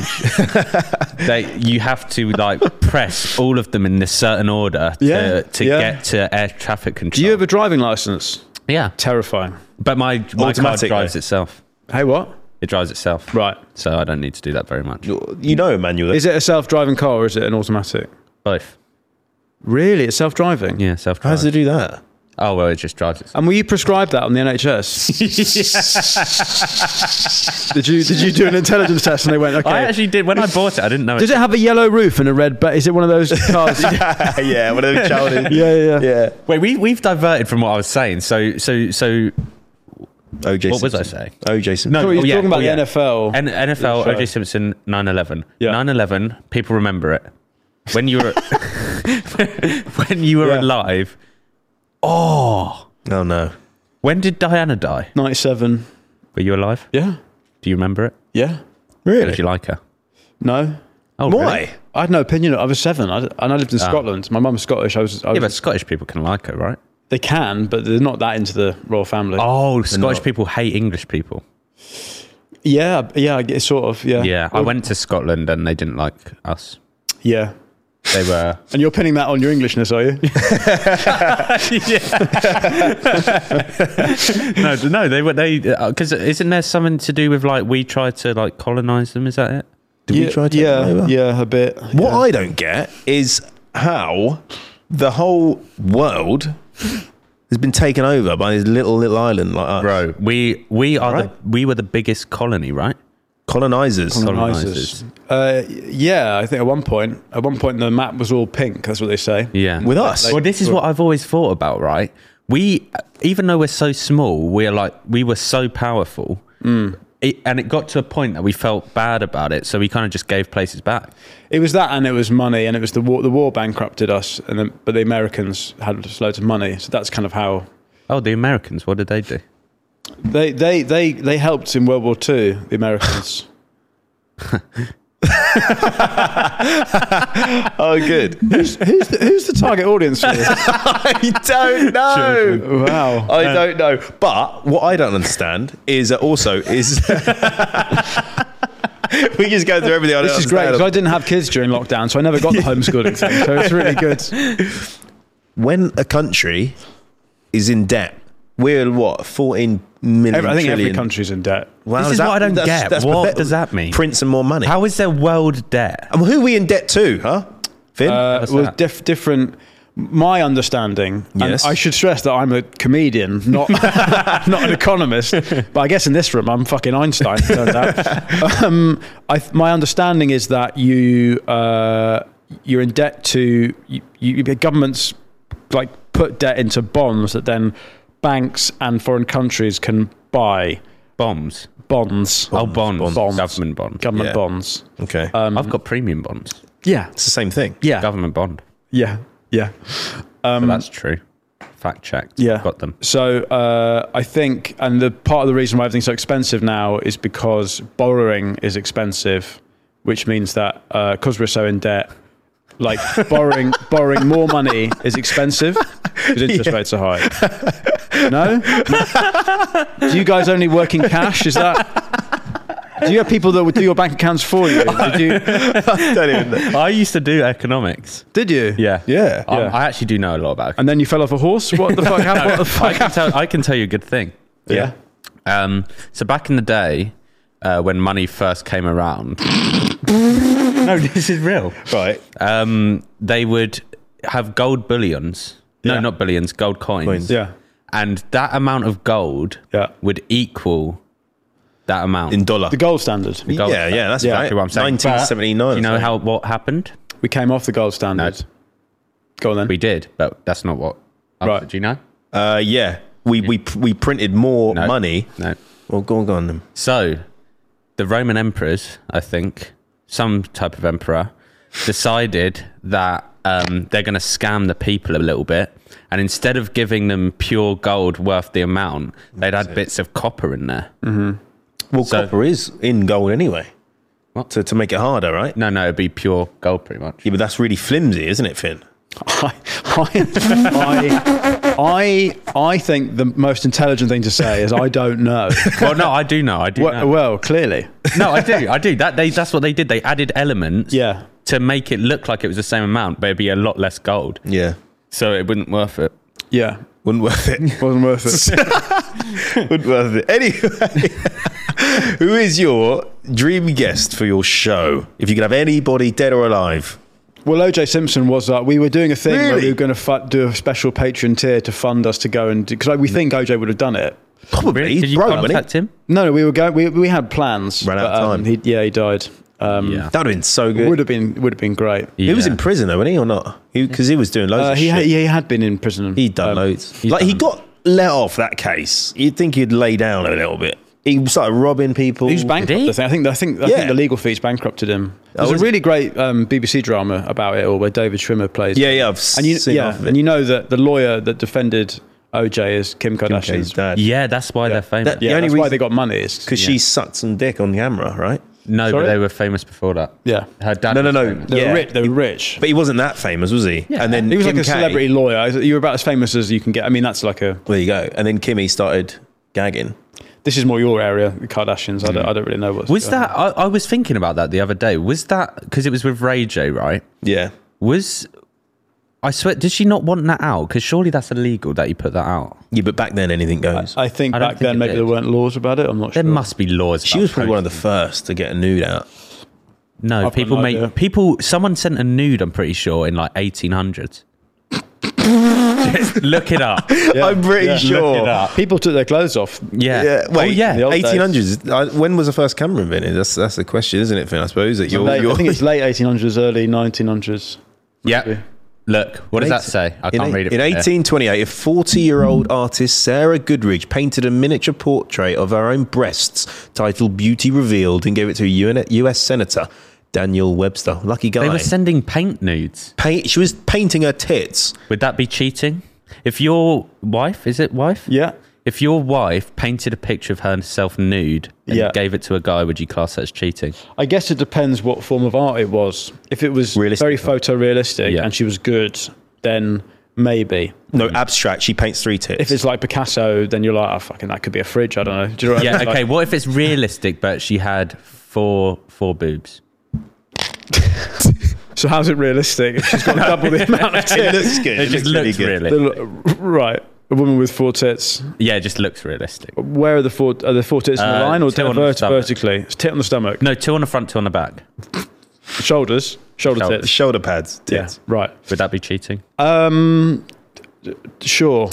you have to like press all of them in this certain order to get to air traffic control. Do you have a driving license? Yeah. Terrifying. But my car drives itself. Hey, what? It drives itself. Right. So I don't need to do that very much. You know, Emmanuel. Is it a self-driving car or is it an automatic? Both. Really? It's self-driving? Yeah, How self-driving. does it do that? Oh, well, it just drives itself. And were you prescribed that on the NHS? Did you do an intelligence test and they went, okay. I actually did. When I bought it, I didn't know. Does it have a yellow roof and a red is it one of those cars? Yeah, one of those childish. Yeah. Wait, we've diverted from what I was saying. So OJ what Simpson. was I saying? OJ Simpson. No, you're talking about yeah. the NFL. NFL, Sure. O.J. Simpson, 9/11. Yeah. 9/11, people remember it. When you were alive. Oh no. When did Diana die? 97. Were you alive? Yeah. Do you remember it? Yeah. Really? Did you like her? No. Oh, Why? really? I had no opinion. I was 7. I lived in Scotland. My mum's Scottish. I was Yeah, but Scottish people can like her, right? They can, but they're not that into the royal family. Oh, Scottish people hate English people. Yeah, I guess sort of. Yeah. Yeah, I went to Scotland and they didn't like us. Yeah. They were. And you're pinning that on your Englishness, are you? No, they were because isn't there something to do with like we tried to like colonize them? Is that it? Did we try to take them over? Yeah, a bit. What I don't get is how the whole world has been taken over by this little island like us. Bro, we were the biggest colony, right? Colonizers. Yeah, I think at one point the map was all pink. That's what they say. Yeah, With us. Well, this is what I've always thought about, right? We, even though we're so small, we were so powerful. And it got to a point that we felt bad about it, so we kind of just gave places back. It was that, and it was money, and it was the war. The war bankrupted us, but the Americans had loads of money, so that's kind of how. Oh, the Americans! What did they do? They helped in World War II. The Americans. Oh, good. Who's the target audience for this? I don't know. Wow. I don't know. But what I don't understand is we just go through everything. This is great because I didn't have kids during lockdown, so I never got the homeschooling thing. So it's really good. When a country is in debt, we're what, 14 million. I think every trillion? country's in debt. Wow, This is what I don't get. What does that mean? Print some more money. How is there world debt? And who are we in debt to, huh? Finn? Well, different. My understanding, Yes. and I should stress that I'm a comedian, not not an economist. But I guess in this room, I'm fucking Einstein. It turns out. My understanding is that you're in debt to governments, like put debt into bonds that then banks and foreign countries can buy. Bonds. Bonds. Oh, bonds. Bonds. Government bonds. Government Yeah. bonds. Okay. I've got premium bonds. Yeah. It's the same thing. Yeah. Government bond. Yeah. Yeah. So that's true. Fact checked. Yeah. Got them. So I think, and the part of the reason why everything's so expensive now is because borrowing is expensive, which means that because we're so in debt, like borrowing more money is expensive because interest rates are high. No? Do you guys only work in cash? Is that? Do you have people that would do your bank accounts for you? Did you? Don't even know. I used to do economics. Did you? Yeah. Yeah. I actually do know a lot about it. And then you fell off a horse? What the fuck happened? What the fuck happened? I can tell you a good thing. Yeah. So back in the day, when money first came around, no, this is real. Right. They would have gold bullions. No, Yeah. not billions, gold coins. Yeah. And that amount of gold Yeah. would equal that amount. In dollar. The gold standard. gold Yeah, yeah, that's Yeah. right. Exactly what I'm saying. 1979. Do you know what happened? We came off the gold standard. Go on then. We did, but that's not what. Right. Do you know? Yeah. We printed more No. money. No. Well, go on then. So, the Roman emperors, I think, some type of emperor, decided that they're going to scam the people a little bit. And instead of giving them pure gold worth the amount, they'd add bits of copper in there. Well, So- copper is in gold anyway. What? To make it harder, right? No, it'd be pure gold pretty much. Yeah, but that's really flimsy, isn't it, Finn? I think the most intelligent thing to say is I don't know. Well, no, I do know. I do know. Well, clearly. No, I do. That's what they did. They added elements Yeah. to make it look like it was the same amount, but it'd be a lot less gold. Yeah. So it wouldn't worth it. Yeah. Wouldn't worth it. Wasn't worth it. Wouldn't worth it. Anyway, who is your dream guest for your show? If you could have anybody dead or alive. Well, OJ Simpson was. We were doing a thing where Really? we were going to do a special Patreon tier to fund us to go and because we think OJ would have done it. Probably. Really? Did you Broke money. contact him? No, we were going. We had plans. Ran out of time. He died. Yeah. That would have been so good. Would have been great. He was Yeah. in prison though, wasn't he, or not? Because he was doing loads of shit. He had been in prison. He'd done loads. He got let off that case. You'd think he'd lay down a little bit. He started robbing people. He was bankrupt. he? I think Yeah. the legal fees bankrupted him. There's was a really great BBC drama about it all where David Schwimmer plays. Yeah, I've and you, seen half of it. and you know that the lawyer that defended OJ is Kim His Kardashian's. dad. Yeah, that's why they're famous. That- Yeah, The only that's why reason- they got money. Is Because she sucked some dick on camera, right? No, Sorry? but they were famous before that. Yeah. Her dad. No. They were rich. But he wasn't that famous, was he? Yeah. And then He was Kim like a K- celebrity lawyer. You were about as famous as you can get. I mean, that's like a... There you go. And then Kimmy started gagging. This is more your area, the Kardashians. I don't really know what's Was going that? I was thinking about that the other day. Was that because it was with Ray J, right? Yeah. I swear, did she not want that out? Because surely that's illegal that you put that out. Yeah, but back then anything goes. I think I don't back think then it maybe did. there weren't laws about it. I'm not sure. There must be laws. She about was probably one of the posting. first to get a nude out. No, I've got people no make idea. people. Someone sent a nude. I'm pretty sure in like 1800s. Just look it up. I'm pretty Yeah. sure. Look it up. People took their clothes off. Yeah. Yeah, wait, Oh, yeah. The old days. 1800s. When was the first camera invented? That's the question, isn't it, Finn? I suppose that you're. I think it's late 1800s, early 1900s. Yeah. Look, what does that say? I can't read it. In from here. 1828, a 40-year-old artist, Sarah Goodrich, painted a miniature portrait of her own breasts titled Beauty Revealed and gave it to a US Senator, Daniel Webster. Lucky guy. They were sending paint nudes. She was painting her tits. Would that be cheating? If your wife, is it wife? Yeah. If your wife painted a picture of herself nude and Yeah. gave it to a guy, would you class that as cheating? I guess it depends what form of art it was. If it was Realistic. very photorealistic Yeah. and she was good, then maybe. No, abstract. She paints 3 tits. If it's like Picasso, then you're like, oh, fucking, that could be a fridge. I don't know. Do you know what I Yeah, mean? okay. Like, What if it's realistic, but she had four boobs? so how's it realistic? If she's got double the amount of it tits. looks good. It just really looks good. realistic. Right. A woman with 4 tits. Yeah, it just looks realistic. Where are the 4 tits in the line or 2 on the stomach. vertically? It's tit on the stomach. No, 2 on the front, 2 on the back. Shoulders. Shoulder Shoulders. tits. Shoulder pads. Yeah. Tits. Right. Would that be cheating? Sure.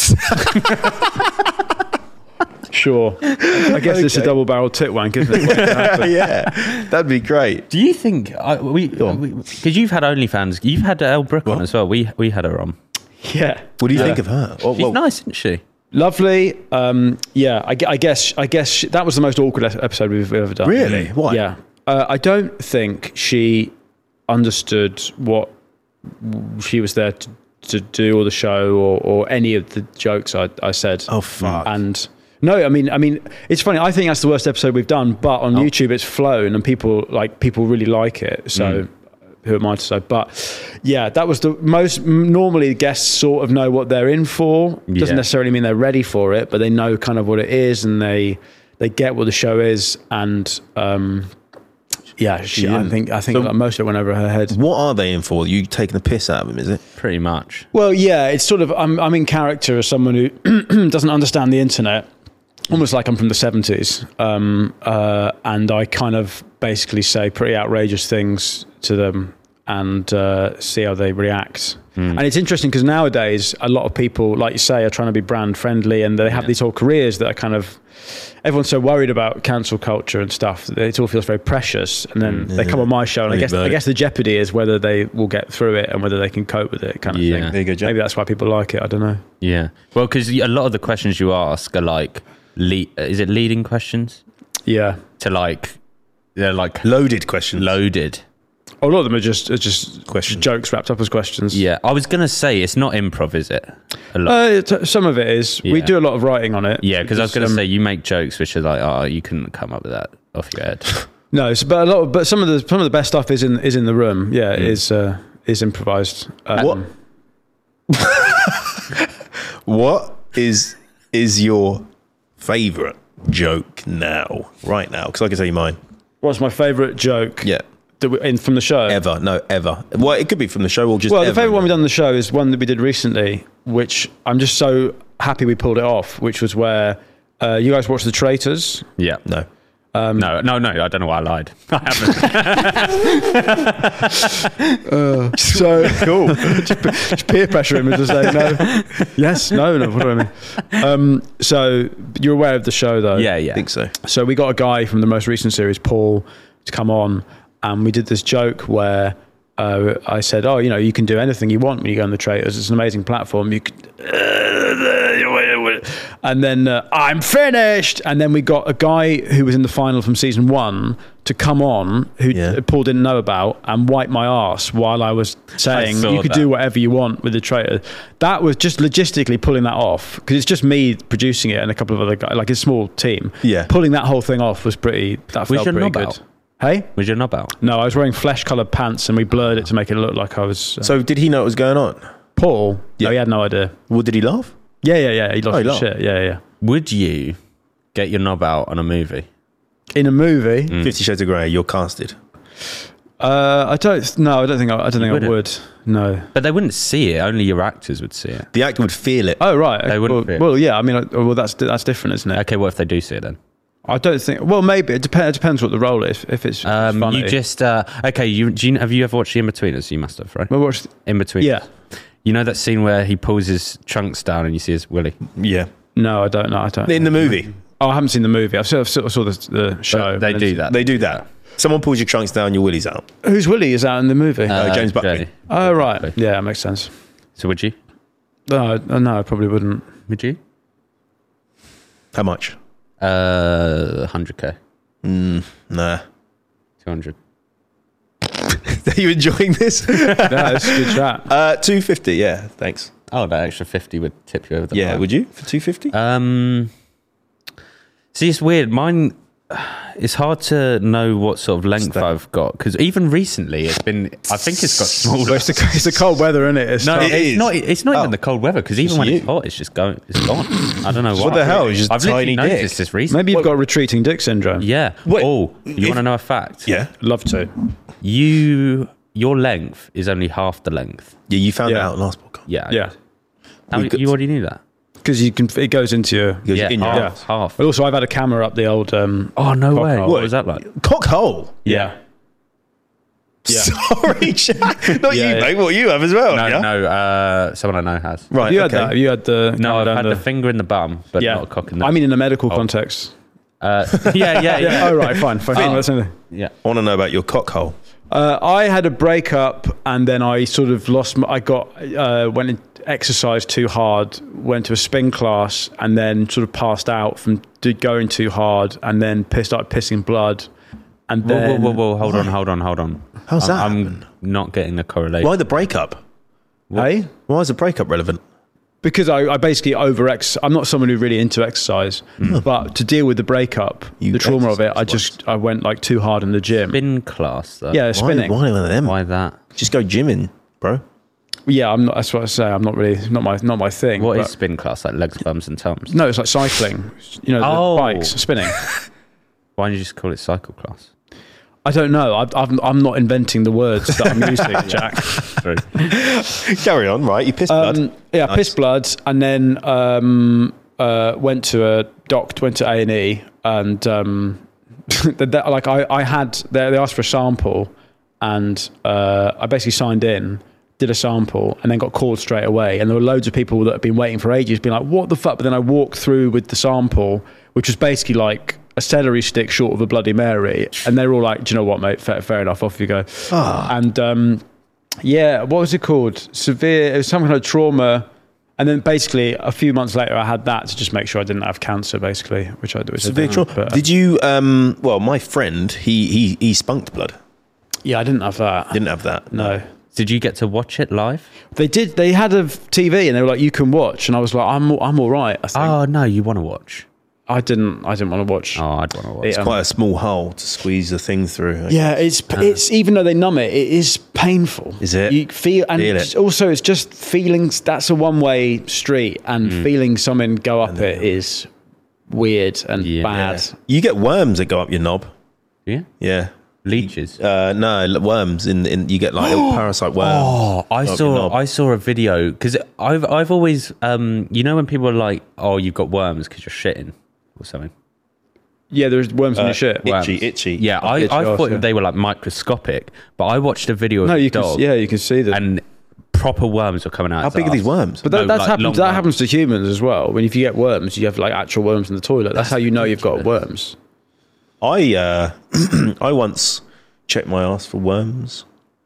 Sure. I guess it's a double-barreled tit wank, isn't it? Yeah, that'd be great. Do you think because you've had OnlyFans, you've had Elle Brooke on as well. We had her on. Yeah. What do you think of her? She's nice, isn't she? Lovely. Yeah, I guess that was the most awkward episode we've ever done. Really? Why? Yeah. I don't think she understood what she was there to do, or the show, or any of the jokes I said. Oh, fuck. And no, I mean, it's funny. I think that's the worst episode we've done, but on YouTube it's flown and people really like it. So who am I to say? But yeah, that was the most. Normally, the guests sort of know what they're in for. Doesn't necessarily mean they're ready for it, but they know kind of what it is, and they get what the show is. And yeah, I think like most of it went over her head. What are they in for? You taking the piss out of him, is it? Pretty much. Well, yeah, it's sort of I'm in character as someone who doesn't understand the internet. Almost like I'm from the 70s, and I kind of basically say pretty outrageous things to them and see how they react. And it's interesting because nowadays a lot of people, like you say, are trying to be brand friendly, and they have these whole careers that are kind of, everyone's so worried about cancel culture and stuff that it all feels very precious. And then they come on my show, and I guess the jeopardy is whether they will get through it and whether they can cope with it, kind of thing. There you go, Jack. Maybe that's why people like it. I don't know. Yeah. Well, because a lot of the questions you ask are like, is it leading questions? Yeah. They're like Loaded questions. loaded. A lot of them are just Questions. jokes wrapped up as questions. Yeah. I was going to say, it's not improv, is it? A lot. Some of it is. We Yeah. do a lot of writing on it. Yeah, because I was going to say, you make jokes which are like, oh, you couldn't come up with that off your head. No, but some of the best stuff is in the room. Yeah, is improvised. What is your favourite joke now? Right now? Because I can tell you mine. What's my favourite joke? Yeah. From the show? Ever. No, ever. Well, it could be from the show or just Well, ever. the favourite one we've done on the show is one that we did recently, which I'm just so happy we pulled it off, which was where you guys watched The Traitors. Yeah. No. No, I don't know why I lied. I haven't. So cool. Just peer pressure him into saying no. Yes, no. What do I mean? So you're aware of the show, though? Yeah. I think so. So we got a guy from the most recent series, Paul, to come on, and we did this joke where I said, "Oh, you can do anything you want when you go on The Traitors. It's an amazing platform. You could." And then I'm finished. And then we got a guy who was in the final from season 1 to come on, who Paul didn't know about, and wipe my arse while I was saying you could do whatever you want with The Traitor. That was just logistically pulling that off, because it's just me producing it and a couple of other guys, like a small team. Yeah. Pulling that whole thing off was pretty. That felt pretty good. Hey? Was your knob out? No, I was wearing flesh-coloured pants and we blurred it to make it look like I was... So did he know what was going on? Paul? Yeah. No, he had no idea. Well, did he laugh? Yeah. He lost his laughed. shit. Yeah. Would you get your knob out on a movie? In a movie? 50 Shades of Grey, you're casted. I don't think I would. No. But they wouldn't see it. Only your actors would see it. The actor would feel it. Oh, right. They wouldn't feel it. Well, yeah. I mean, that's different, isn't it? Okay, what if they do see it then? I don't think... Well, maybe. It depends what the role is. If it's funny. You just... okay, have you ever watched The In-Betweeners? You must have, right? Well, watch... In-Betweeners. Yeah. You know that scene where he pulls his trunks down and you see his willy? Yeah. No, I don't know. I don't. In the movie. Oh, I haven't seen the movie. I saw the show. They do that. They do that. Someone pulls your trunks down, your willy's out. Whose Willie is out in the movie? James Buckley. Jay. Oh, right. Yeah, that makes sense. So would you? No, I probably wouldn't. Would you? How much? 100k. Nah. 200. Are you enjoying this? Yeah, it's a good chat. 250, yeah, thanks. Oh, that extra 50 would tip you over the Yeah, line. would you? For 250? See, it's weird. Mine, it's hard to know what sort of length I've got because even recently I think it's got smaller. Well, it's the cold weather, isn't it? It's No, tough. it's not even the cold weather because even when you. it's hot, it's just gone. I don't know why. What the hell? It's just I've tiny literally dick. noticed this recently. Maybe you've got retreating dick syndrome. Yeah. Wait, Oh, you want to know a fact? Yeah. Love to. Your length is only half the length. Yeah, you found it Yeah. out last podcast. Yeah. Yeah. You already knew that. Because it goes into your... Goes Yeah, in your half. ass. half. But also, I've had a camera up the old... Oh, no cock way. hole. What was that like? Cock hole. Yeah. Yeah. Sorry, Jack. Not Yeah, you, yeah. mate. What, you have as well? yeah? No, someone I know has. Right, Have you had okay. that? Have you had the... No, I've down had the finger in the bum, but Yeah. not a cock in the... I mean, in a medical context. yeah. Oh, right, fine. That's something. Yeah. I want to know about your cock hole. I had a breakup and then I sort of went and exercised too hard, went to a spin class and then sort of passed out from going too hard and then started pissing blood. And then... Whoa. Hold on. How's that I'm happen? not getting a correlation. Why the breakup? Hey? Why is the breakup relevant? Because I basically I'm not someone who's really into exercise, but to deal with the breakup, the trauma of it, I went like too hard in the gym. Spin class, though. Yeah, spinning. Why one of them? Why that? Just go gymming, bro. Yeah, I'm not. That's what I say. I'm not really not my thing. What but- is spin class? Like legs, bums, and tums? No, it's like cycling. You know, Oh. the bikes, spinning. Why don't you just call it cycle class? I don't know. I'm not inventing the words that I'm using, Jack. Carry on, right? You pissed blood. Yeah, Nice. pissed blood, and then went to A&E, and they asked for a sample, and I basically signed in, did a sample, and then got called straight away. And there were loads of people that had been waiting for ages, being like, "What the fuck?" But then I walked through with the sample, which was basically like a celery stick short of a Bloody Mary, and they were all like, "Do you know what, mate? Fair enough. Off you go." And yeah, what was it called? Severe. It was some kind of trauma. And then basically a few months later, I had that to just make sure I didn't have cancer, basically, which I do. Severe trauma. Did you? Well, my friend, he spunked blood. Yeah, I didn't have that. Didn't have that. No. Did you get to watch it live? They did. They had a TV, and they were like, "You can watch," and I was like, "I'm all right." I think. Oh no, you want to watch? I didn't want to watch. Oh, I'd want to watch. It, Quite a small hole to squeeze the thing through. Yeah, it's even though they numb it, it is painful. Is it? You feel, and Feel it. also it's just feelings. That's a one-way street, and feeling something go up it is weird and Yeah. bad. You get worms that go up your knob. Yeah, Yeah. leeches. No, worms in you get like little parasite worms. Oh, up your knob. I saw a video because I've always you know when people are like, oh, you've got worms because you're shitting or something. Yeah, there's worms in your shit. Itchy. Yeah, I itchy arse, thought yeah. they were like microscopic, but I watched a video of No, a you dog. can see them. and proper worms were coming out. How his big are arse. these worms? But No, that like happens. long That worms. happens to humans as well. When if you get worms, you have like actual worms in the toilet. That's how you know you've got worms. I once checked my ass for worms.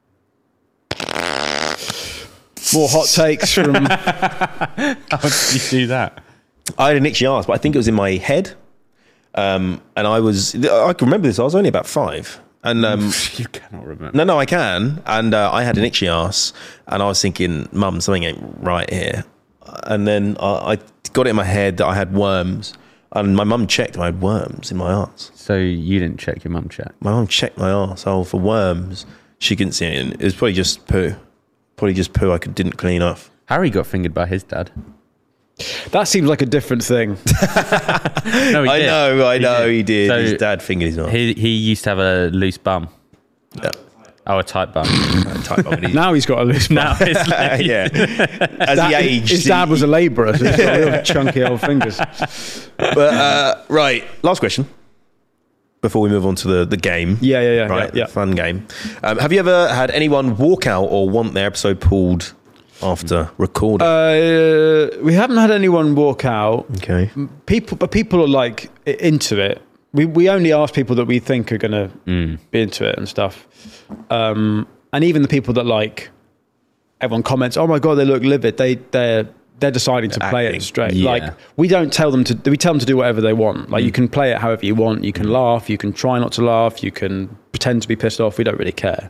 More hot takes from. How did you do that? I had an itchy ass, but I think it was in my head. And I can remember this. I was only about 5, and You cannot remember. no, I can. And I had an itchy ass, and I was thinking, "Mum, something ain't right here." And then I got it in my head that I had worms, And my mum checked, I had worms in my arse. So you didn't check, your mum checked? My mum checked my arsehole for worms. She couldn't see anything. It was probably just poo. I didn't clean off. Harry got fingered by his dad. That seems like a different thing. No, I know, he did. So his dad fingered his arse. He used to have a loose bum. Yeah. Oh, a tight bum. Now he's got a loose bum. Now it's like, Yeah. As he aged. His dad was a labourer, so he's got real chunky old fingers. But, right, last question. Before we move on to the game. Yeah. Right, yeah. the fun game. Have you ever had anyone walk out or want their episode pulled after recording? We haven't had anyone walk out. Okay. People are like into it. We only ask people that we think are going to be into it and stuff. And even the people that like, everyone comments, "Oh my god, they look livid." They're deciding to play it straight. Yeah. Like we tell them to do whatever they want. Like you can play it however you want. You can laugh. You can try not to laugh. You can pretend to be pissed off. We don't really care.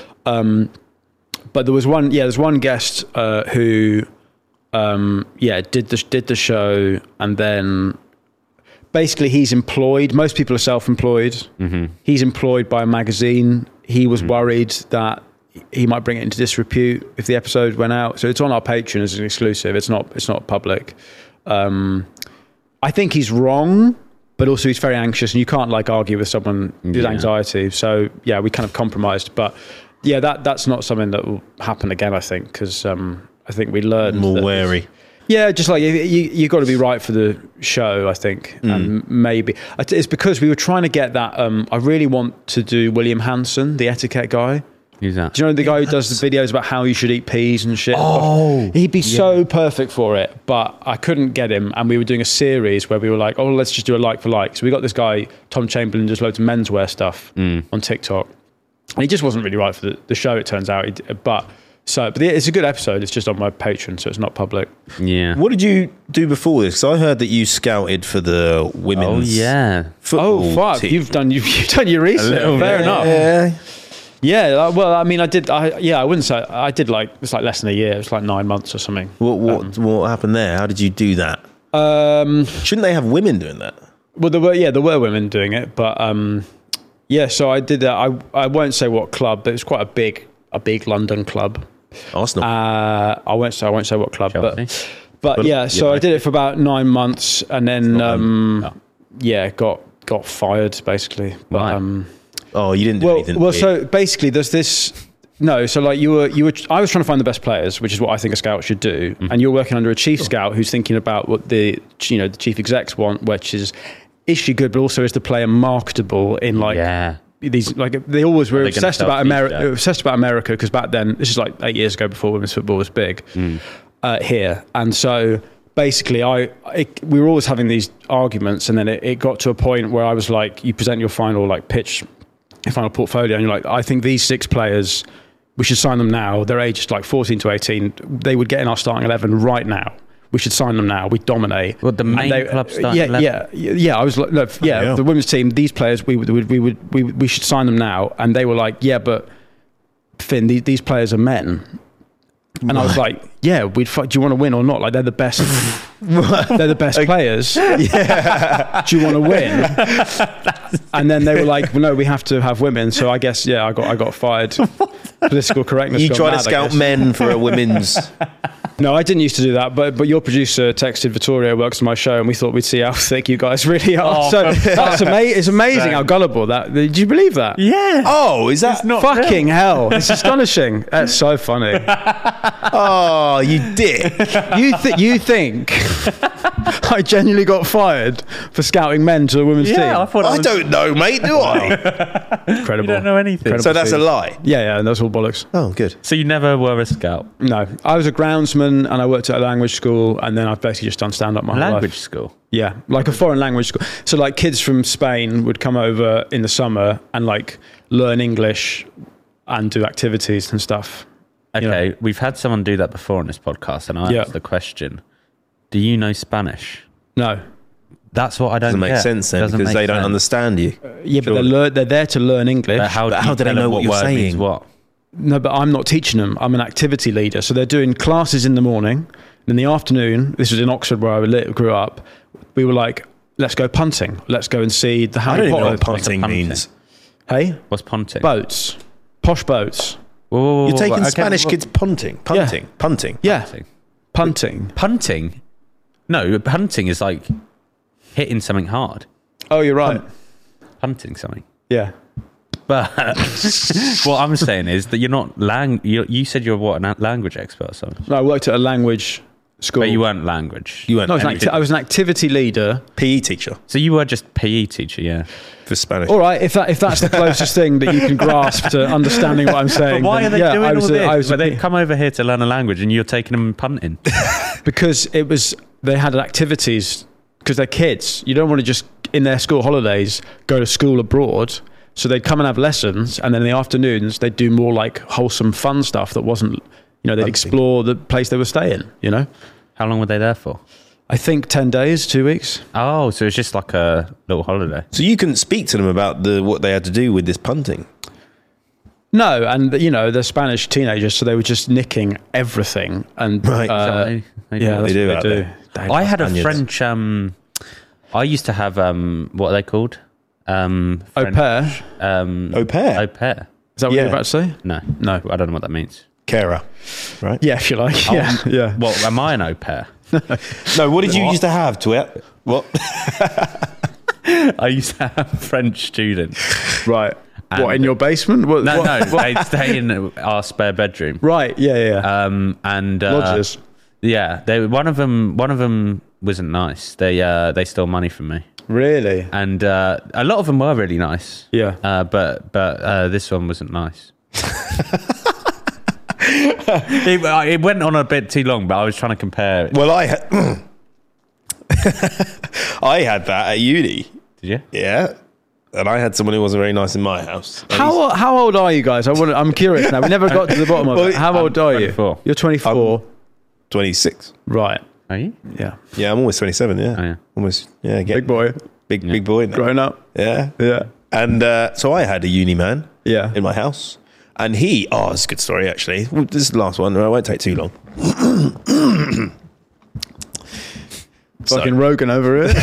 But there's one guest who did the show, and then basically he's employed. Most people are self-employed. Mm-hmm. He's employed by a magazine. He was worried that he might bring it into disrepute if the episode went out. So it's on our Patreon as an exclusive. It's not public. I think he's wrong, but also he's very anxious, and you can't like argue with someone who's anxiety. So yeah, we kind of compromised. But yeah, that's not something that will happen again, I think, because I think we learned more wary. Yeah, just like you got to be right for the show, I think. And maybe it's because we were trying to get that. I really want to do William Hanson, the etiquette guy. Who's that? Do you know the guy who does the videos about how you should eat peas and shit? Oh, he'd be so perfect for it, but I couldn't get him. And we were doing a series where we were like, oh, let's just do a like for like. So we got this guy, Tom Chamberlain, does loads of menswear stuff on TikTok. And he just wasn't really right for the show, it turns out. But it's a good episode. It's just on my Patreon, so it's not public. Yeah. What did you do before this? Because I heard that you scouted for the women's football fuck! team. You've done your research. Fair enough. Yeah, well, I mean, I wouldn't say I did it's like less than a year. It was like 9 months or something. What happened there? How did you do that? Shouldn't they have women doing that? Well, there were women doing it, but so I did that. I won't say what club, but it was quite a big London club. Arsenal. I won't say what club, Chelsea. but yeah. So I did it for about 9 months, and then got fired basically. But, oh, you didn't do anything. Well, so basically, there's this. No, so like you were. I was trying to find the best players, which is what I think a scout should do. And you're working under a chief scout who's thinking about what the chief execs want, which is she good, but also is the player marketable in these they always were obsessed about America because back then, this is like 8 years ago before women's football was big here, and so basically we were always having these arguments, and then it got to a point where I was like, you present your final pitch, your final portfolio, and you're like, I think these 6 players, we should sign them now. They're aged like 14 to 18. They would get in our starting 11 right now. We should sign them now. We dominate. Well, the main club starting 11? Yeah. I was like, the women's team, these players, we should sign them now. And they were like, yeah, but Finn, these players are men. And I was like, yeah, do you want to win or not? Like, they're the best. They're the best players. Yeah. Do you want to win? And then they were like, well, no, we have to have women. So I guess, I got fired. Political correctness. You try to scout men for a women's. No, I didn't used to do that, but your producer texted Vittorio, works on my show, and we thought we'd see how thick you guys really are. Oh, so that's amazing. It's amazing how gullible that. Did you believe that? Yeah. Oh, is that not fucking real? Hell? It's astonishing. That's so funny. Oh, you dick. You think I genuinely got fired for scouting men to a women's team? I don't know, mate. Do I? Incredible. You don't know anything. So that's a lie. Yeah, and that's all bollocks. Oh, good. So you never were a scout? No, I was a groundsman, and I worked at a language school, and then I've basically just done stand-up my whole life. Language school? Yeah, like a foreign language school. So like kids from Spain would come over in the summer and like learn English and do activities and stuff. Okay, we've had someone do that before on this podcast, and I asked the question, do you know Spanish? No. That's what I don't Doesn't make sense then, because they don't understand you. But they're there to learn English. But how do they know what you're saying? What? No, but I'm not teaching them. I'm an activity leader. So they're doing classes in the morning. And in the afternoon, this was in Oxford where I grew up, we were like, let's go punting. Let's go and see the Harry I don't even Potter know what thing." punting means. Hey, What's punting? boats, posh boats. Whoa, You're taking okay, Spanish kids punting. Yeah, punting. Punting? No, punting is like hitting something hard. Oh, you're right. Punting something. Yeah. But what I'm saying is that you're not you said you're what, a language expert or something? No, I worked at a language school. But you weren't language. You weren't. No, I was an activity leader. PE teacher So you were just PE teacher, yeah. for Spanish. All right, if that's the closest thing that you can grasp to understanding what I'm saying. But why are they then, doing all this? I They come over here to learn a language and you're taking them punting. because they had activities because they're kids. You don't want to just in their school holidays go to school abroad. So they'd come and have lessons, and then in the afternoons they'd do more like wholesome, fun stuff that wasn't, they'd explore the place they were staying. How long were they there for? I think 10 days, 2 weeks. Oh, so it's just like a little holiday. So you couldn't speak to them about what they had to do with this punting. No, and they're Spanish teenagers, so they were just nicking everything. And Right. yeah, they do that's out what there. they I had a Spaniards. French. I used to have what are they called? Au pair. Au pair? Au pair. Is that what Yeah. you're about to say? No, No. I don't know what that means. Carer, right? Yeah, if you like. Yeah, yeah. Well, am I an au pair? No, what did you used to have to it? What? I used to have French students. Right. And- what, in your basement? What, No, what- no, they'd stay in our spare bedroom. Right, yeah. And Lodgers. yeah, one of them wasn't nice. They stole money from me, Really? and a lot of them were really nice. Yeah. But this one wasn't nice. It went on a bit too long, but I was trying to compare it. Well, I had that at uni. Did you? Yeah. And I had someone who wasn't very nice in my house. And How old are you guys? I'm curious now. We never got to the bottom of it. How old are 24. you? You're 24. 26. Right. Are you? Yeah. Yeah, I'm almost 27, yeah. Oh, yeah. Almost, yeah. Big boy. Big boy now. Grown up. Yeah. Yeah. And so I had a uni man Yeah. in my house. And it's a good story, actually. Well, this is the last one. I won't take too long. Fucking Rogan over here.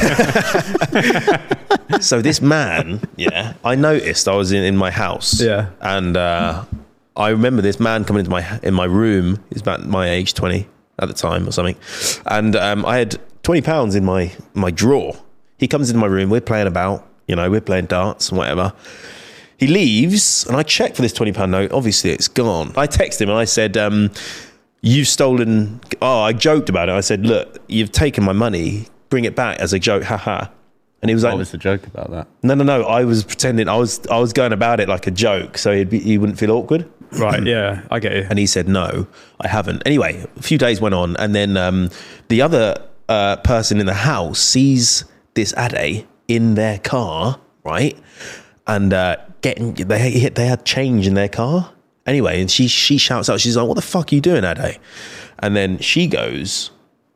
So this man, I noticed I was in my house. Yeah. And I remember this man coming into my room. He's about my age, 20 at the time or something. And I had £20 in my drawer. He comes into my room. We're playing about, we're playing darts and whatever. He leaves, and I check for this £20 note. Obviously, it's gone. I text him and I said, you've stolen... Oh, I joked about it. I said, look, you've taken my money. Bring it back as a joke. Haha. And he was like... What was the joke about that? No. I was pretending... I was going about it like a joke, so he wouldn't feel awkward. Right, yeah. I get you. And he said, no, I haven't. Anyway, a few days went on, and then the other person in the house sees this Ade in their car, right? And they had change in their car. Anyway, and she shouts out, she's like, what the fuck are you doing, Ade? And then he goes,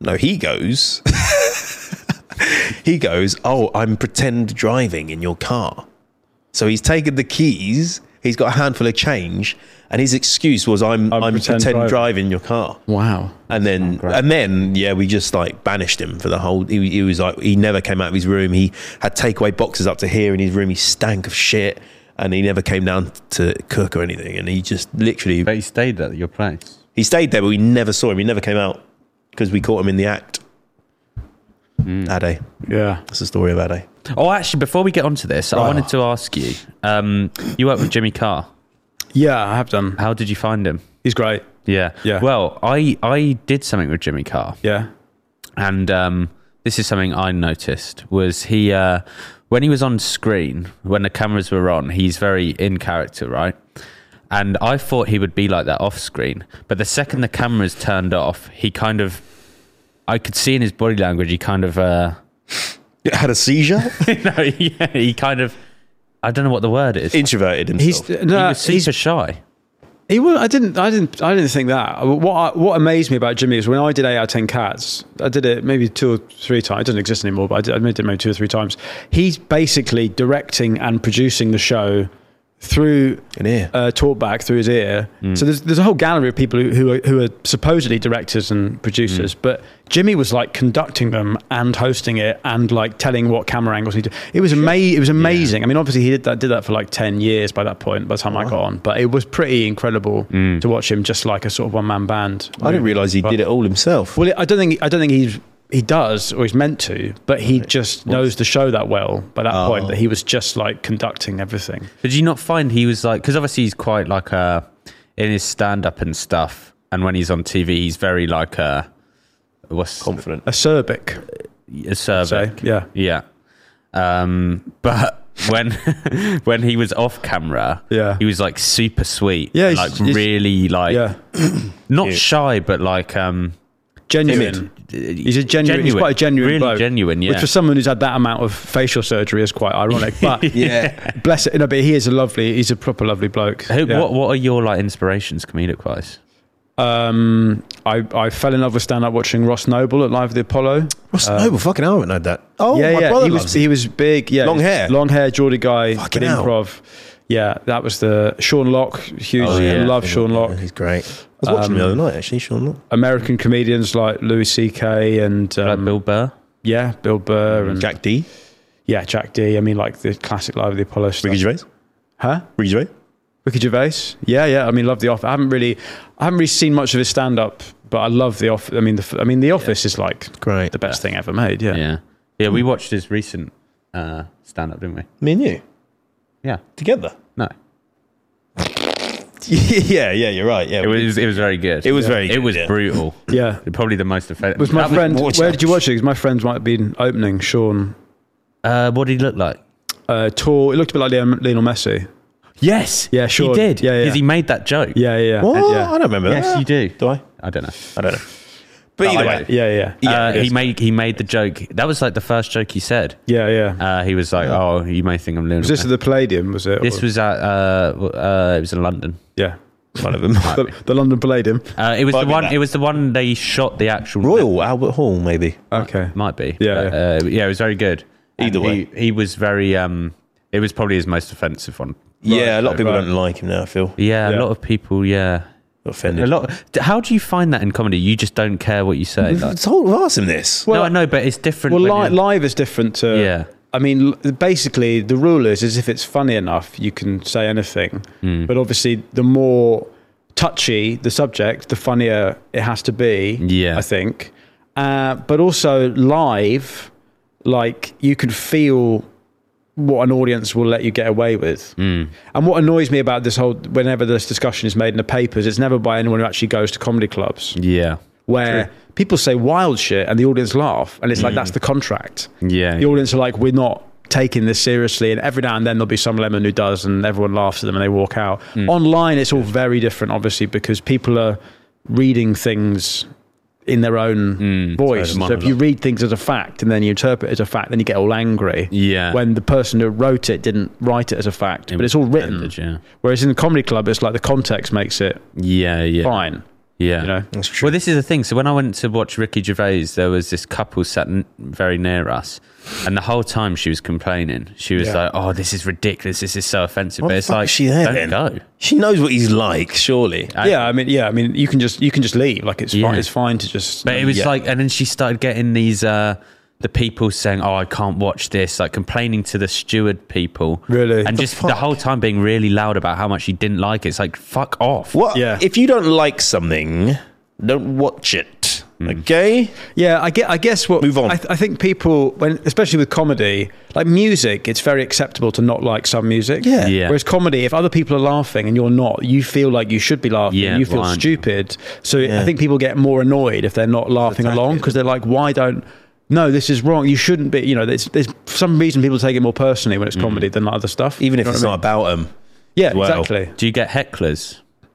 oh, I'm pretend driving in your car. So he's taken the keys, he's got a handful of change, and his excuse was, I'm pretend driving in your car. Wow. And then, we just like banished him for the whole. He was like, he never came out of his room. He had takeaway boxes up to here in his room. He stank of shit, and he never came down to cook or anything. And he just literally. But he stayed at your place. He stayed there, but we never saw him. He never came out because we caught him in the act. Ade. Yeah. That's the story of Ade. Oh, actually, before we get onto this, I wanted to ask you. You work with Jimmy Carr. Yeah, I have done. How did you find him? He's great. Yeah. Yeah. Well, I did something with Jimmy Carr. Yeah. And this is something I noticed was he when he was on screen, when the cameras were on, he's very in character, right? And I thought he would be like that off screen, but the second the cameras turned off, he kind of, I could see in his body language, he kind of Had a seizure. he kind of, I don't know what the word is. Introverted himself. He was super shy. He was. I didn't think that. What amazed me about Jimmy is when I did 8 out of 10 Cats. I did it maybe 2 or 3 times. It doesn't exist anymore, but I did it maybe 2 or 3 times. He's basically directing and producing the show through An ear. talkback through his ear. So there's a whole gallery of people who are supposedly directors and producers, but Jimmy was like conducting them and hosting it and like telling what camera angles he did. It was amazing. I mean, obviously he did that for like 10 years by that point, by the time I got on, but it was pretty incredible to watch him just like a sort of one-man band. I didn't realise he did it all himself. Well, I don't think he does, or he's meant to, but he just knows the show that well by that point that he was just like conducting everything. Did you not find he was like, because obviously he's quite like in his stand-up and stuff, and when he's on TV, he's very like what's confident, acerbic, yeah. But when he was off camera, he was like super sweet, like really like not shy, but like genuine. He's quite a genuine really bloke. Genuine, yeah. Which for someone who's had that amount of facial surgery is quite ironic. But bless it. No, but he's a proper lovely bloke. What are your like inspirations, comedic wise? I fell in love with stand up watching Ross Noble at Live at the Apollo. Ross Noble, fucking hell, I haven't known that. Oh, yeah, my brother he was big, long hair, Geordie guy, fucking improv. Yeah, that was the Sean Locke, huge. Love Sean Locke. He's great. I was watching him the other night, actually, Sean Locke. American comedians like Louis C.K. and like Bill Burr. Yeah, Bill Burr and Jack D. Yeah, Jack D. I mean, like the classic Live at the Apollo stuff. Ricky Gervais. Huh? Ricky Gervais. Ricky Gervais. Yeah. I mean, love The Office. I haven't really seen much of his stand up, but I love The Office. I mean, The Office is like great, the best thing ever made. Yeah. We watched his recent stand up, didn't we? Me and you. Yeah, together. No. yeah, you're right. Yeah, it was very good. It was very good. It was brutal. Yeah, probably the most offensive. Was my friend? Where did you watch it? Because my friends might have been opening. Sean. What did he look like? Tall. It looked a bit like Lionel Messi. Yes. Yeah, sure. He did. Yeah. Because he made that joke. Yeah. What? Yeah. I don't remember that. Yes, you do. Do I? I don't know. But either way. Yeah. He made the joke. That was like the first joke he said. Yeah. He was like, "Oh, you may think I'm Lionel." Was this at the Palladium? Was it? This was at. It was in London. Yeah. One of them. the London Palladium. It was the one. It was the one they shot the actual Royal Albert Hall, maybe. Okay, might be. Yeah. It was very good. Either way, he was very. It was probably his most offensive one. Yeah, a lot of people don't like him now, I feel. Yeah, a lot of people. Yeah. Offended. How do you find that in comedy? You just don't care what you say. Like, ask him this. Well, no, I know, but it's different. Well, live is different to. Yeah. I mean, basically, the rule is if it's funny enough, you can say anything. But obviously, the more touchy the subject, the funnier it has to be. Yeah. I think. But also live, like you can feel what an audience will let you get away with. And what annoys me about this whole, whenever this discussion is made in the papers, it's never by anyone who actually goes to comedy clubs. Yeah. Where people say wild shit and the audience laugh, and it's like, that's the contract. Yeah. The audience are like, we're not taking this seriously, and every now and then there'll be some lemon who does, and everyone laughs at them and they walk out. Online, it's all very different, obviously, because people are reading things in their own voice. So if you read things as a fact and then you interpret it as a fact, then you get all angry. Yeah. When the person who wrote it didn't write it as a fact, but it's all written. Yeah. Whereas in the comedy club, it's like the context makes it fine. Yeah. You know? That's true. Well, this is the thing. So when I went to watch Ricky Gervais, there was this couple sat very near us, and the whole time she was complaining. She was like, "Oh, this is ridiculous. This is so offensive." But it's like, is she there, don't then? go. She knows what he's like, surely. I mean, you can just leave. Like it's fine. It's fine to just. But it was like, and then she started getting these the people saying, "Oh, I can't watch this," like complaining to the steward people. Really? And just the whole time being really loud about how much she didn't like it. It's like, fuck off. What? Yeah. If you don't like something, don't watch it. Okay? Yeah, I guess what. Move on. I think people, especially with comedy, like music, it's very acceptable to not like some music. Yeah. Whereas comedy, if other people are laughing and you're not, you feel like you should be laughing. Yeah, You feel right. stupid. So I think people get more annoyed if they're not laughing along, because they're like, why don't. No, this is wrong. You shouldn't be. You know, there's for some reason people take it more personally when it's comedy than like other stuff. Even if You know it's what I not about them. mean? Yeah, well. exactly. Do you get hecklers?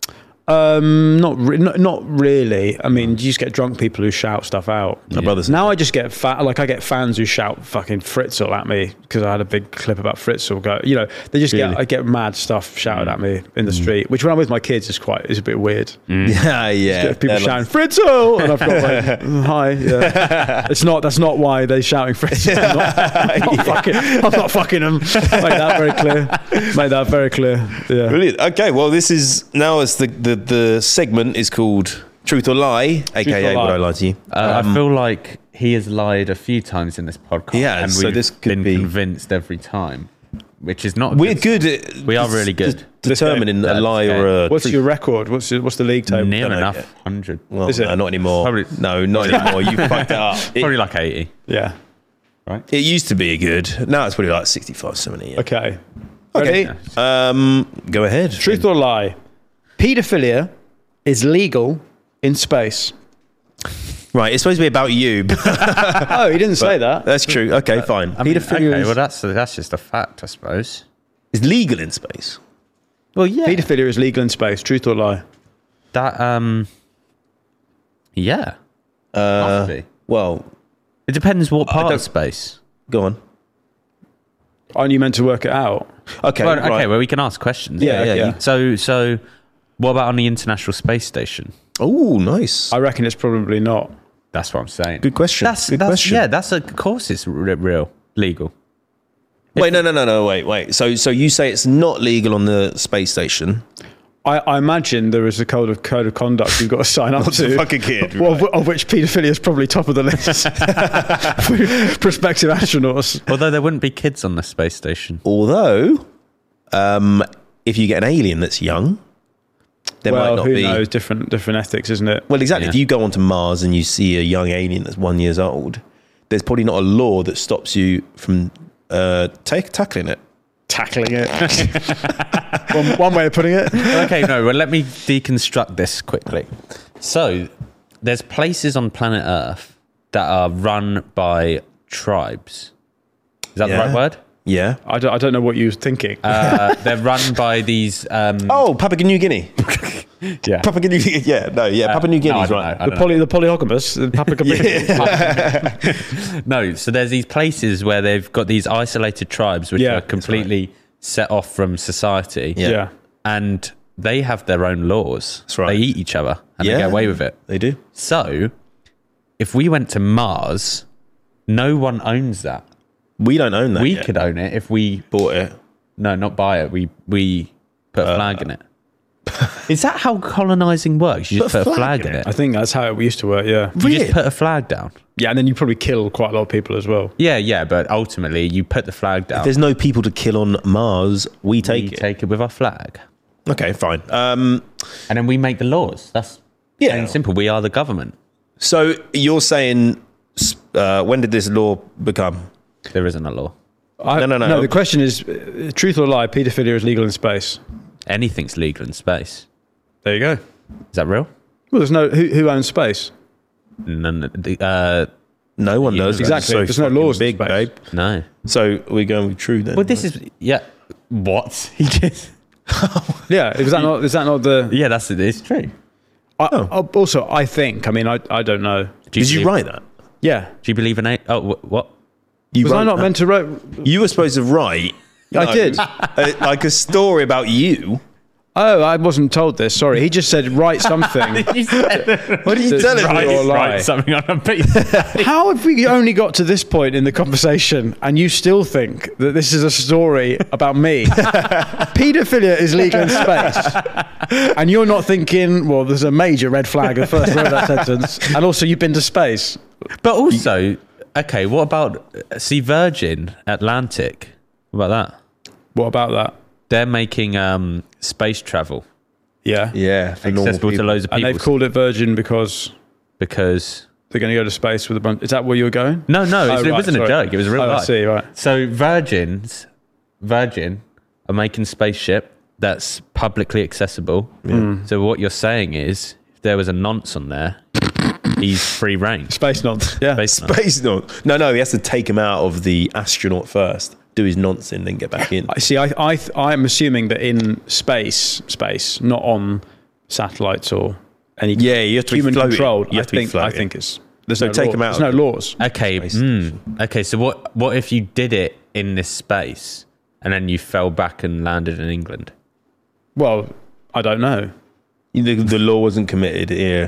Not really. I mean, you just get drunk people who shout stuff out. My brother's Now I just get I get fans who shout fucking Fritzl at me because I had a big clip about Fritzl. They just I get mad stuff shouted at me in the street, which when I'm with my kids is a bit weird. Yeah. People shouting Fritzl, and I've got like, hi. Yeah. That's not why they're shouting Fritzl. I'm not fucking them. Make that very clear. Yeah. Brilliant. Okay, well, this is now as the segment is called Truth or Lie, aka Would I Lie to You? I feel like he has lied a few times in this podcast. Yeah, and so we've this could been be convinced every time, which is not. We're good at we are really good determining a lie or a. What's your record? What's the league table? Near enough 100. Well, Is it? no, not anymore. Probably- No, not anymore. You fucked it up. Probably like 80. Yeah. It used to be a good. Now it's probably like 65, 70. Yeah. Okay. Okay. Ready? Go ahead. Truth or lie? Paedophilia is legal in space. Right, it's supposed to be about you. Oh, he didn't say that. That's true. Okay, fine. Paedophilia Okay, is, well that's just a fact, I suppose. is legal in space. Well, yeah. Paedophilia is legal in space. Truth or lie? That yeah. Must be. Well, It depends what part don't- of space. go on. Aren't you meant to work it out? Okay, Well, right. okay, well we can ask questions. Yeah. So what about on the International Space Station? Oh, nice. I reckon it's probably not. That's what I'm saying. Good question. Good question. Yeah, of course it's real, legal. Wait, no. Wait. So you say it's not legal on the space station? I imagine there is a code of conduct you've got to sign up What's to. the fucking kid? Of which paedophilia is probably top of the list for prospective astronauts. Although there wouldn't be kids on the space station. Although, if you get an alien that's young, there might not who be. knows? Different ethics, isn't it? Well, exactly. Yeah. If you go onto Mars and you see a young alien that's 1 year old, there's probably not a law that stops you from tackling it. Tackling it. one way of putting it. Okay, no, well, let me deconstruct this quickly. So, there's places on planet Earth that are run by tribes. Is that the right word? Yeah. I don't know what you were thinking. They're run by these. Oh, Papua New Guinea. yeah. Papua New Guinea. Yeah, no, yeah. Papua New Guinea's no, right. I don't know. The polyhogamus, the No, so there's these places where they've got these isolated tribes which Yeah, are completely set off from society. Yeah. And they have their own laws. That's right. They eat each other and Yeah. they get away with it. They do. So, if we went to Mars, no one owns that. We don't own that. We yet. could own it if we bought it. no, not buy it. We put a flag in it. Is that how colonizing works? You just put a flag in it. I think that's how it used to work, yeah. You just put a flag down. Yeah, and then you probably kill quite a lot of people as well. Yeah, but ultimately you put the flag down. If there's no people to kill on Mars, we We take it. take it with our flag. Okay, fine. And then we make the laws. That's plain and simple. We are the government. So you're saying, when did this law become? There isn't a law. No. The question is, truth or lie, paedophilia is legal in space. Anything's legal in space. There you go. Is that real? Well, there's no... Who owns space? None, No one knows. Exactly. So There's no fucking laws in big, space. babe. no. So we're going with true then. Well, this is what he just. Yeah, is that not the... Yeah, that's it. It's true. Also, I think, I don't know. Did you believe- write that? Yeah. Do you believe in a? Oh, what? You Was I wrote not that? meant to write... You were supposed to write. I did. Like a story about you. Oh, I wasn't told this. Sorry. He just said, write something. What are you That's telling right. me? Or lie. Write something on a piece. How have we only got to this point in the conversation and you still think that this is a story about me? Paedophilia is legal in space. And you're not thinking, well, there's a major red flag the first word of that sentence. And also, you've been to space. But also, okay, what about Virgin Atlantic? What about that? What about that? They're making space travel Yeah. Yeah, for normal accessible to people. loads of And people they've called it Virgin because because they're going to go to space with a bunch... Is that where you were going? no, Oh, it right, wasn't sorry. a joke. It was a real Oh, I life. see, right. So Virgin are making spaceship that's publicly accessible. So what you're saying is, if there was a nonce on there, he's free reign. Space nonce. Yeah. Space nonce. Space nonce. No, he has to take him out of the astronaut first, do his nonce, and then get back in. I see. I'm assuming that in space, not on satellites or any you have to human be floating. controlled. You have to be floating. I think it's there's So no take law. them out There's of no it. laws. Okay. Okay. So what if you did it in this space and then you fell back and landed in England? Well, I don't know. The law wasn't committed here.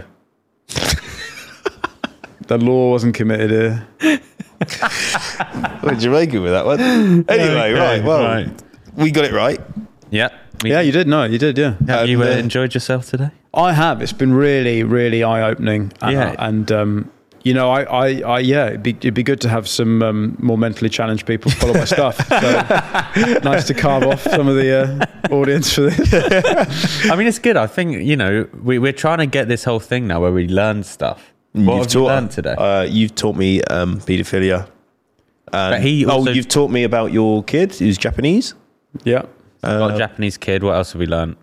The law wasn't committed here. What did you make it with that one? Anyway, right. Well, we got it right. Yeah. Yeah, you did. No, you did. Yeah. Have you enjoyed yourself today? I have. It's been really, really eye-opening. Yeah. And you know, it'd be good to have some more mentally challenged people follow my stuff. So nice to carve off some of the audience for this. I mean, it's good. I think, you know, we're trying to get this whole thing now where we learn stuff. What have you learned today? You've taught me paedophilia. But he also- you've taught me about your kid who's Japanese. Yeah. Got a Japanese kid. What else have we learned?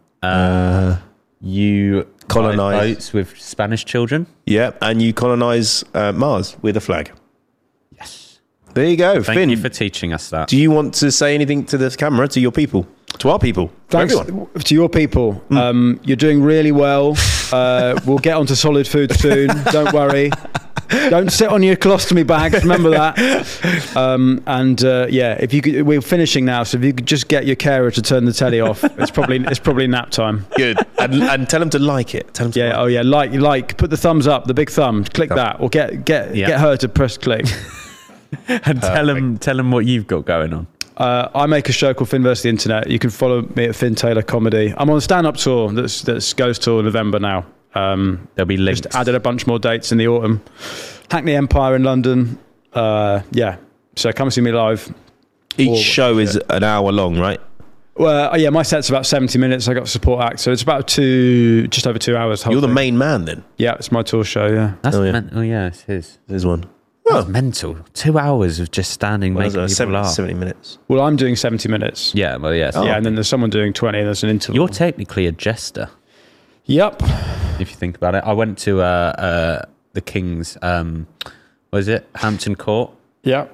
You Colonise boats with Spanish children. Yeah, and you colonise Mars with a flag. Yes. There you go, Thank Finn. you for teaching us that. Do you want to say anything to the camera, to your people, to our people, to Thanks everyone? to your people. You're doing really well. We'll get onto solid food soon. Don't worry. Don't sit on your colostomy bags. Remember that. If you could, we're finishing now. So if you could just get your carer to turn the telly off, it's probably nap time. Good, and tell them to like it. Tell them to Yeah. like. Like. Put the thumbs up, the big thumb. Click that, or get her to press click. And tell them what you've got going on. I make a show called Finn vs. the Internet. You can follow me at Finn Taylor Comedy. I'm on a stand-up tour that goes till November now. There'll be links. Just added a bunch more dates in the autumn. Hackney Empire in London. So come see me live. Each show is an hour long, right? Well, my set's about 70 minutes. I got a support act, so it's about just over 2 hours. You're the main man then. Yeah, it's my tour show. Yeah, That's it's his. There's one. That's mental. 2 hours of just standing making people laugh. 70 minutes. well, I'm doing 70 minutes. Yeah, well, yes. Yeah, and then there's someone doing 20, and there's an interval. You're technically a jester, Yep. if you think about it. I went to the King's, was it Hampton Court? Yeah.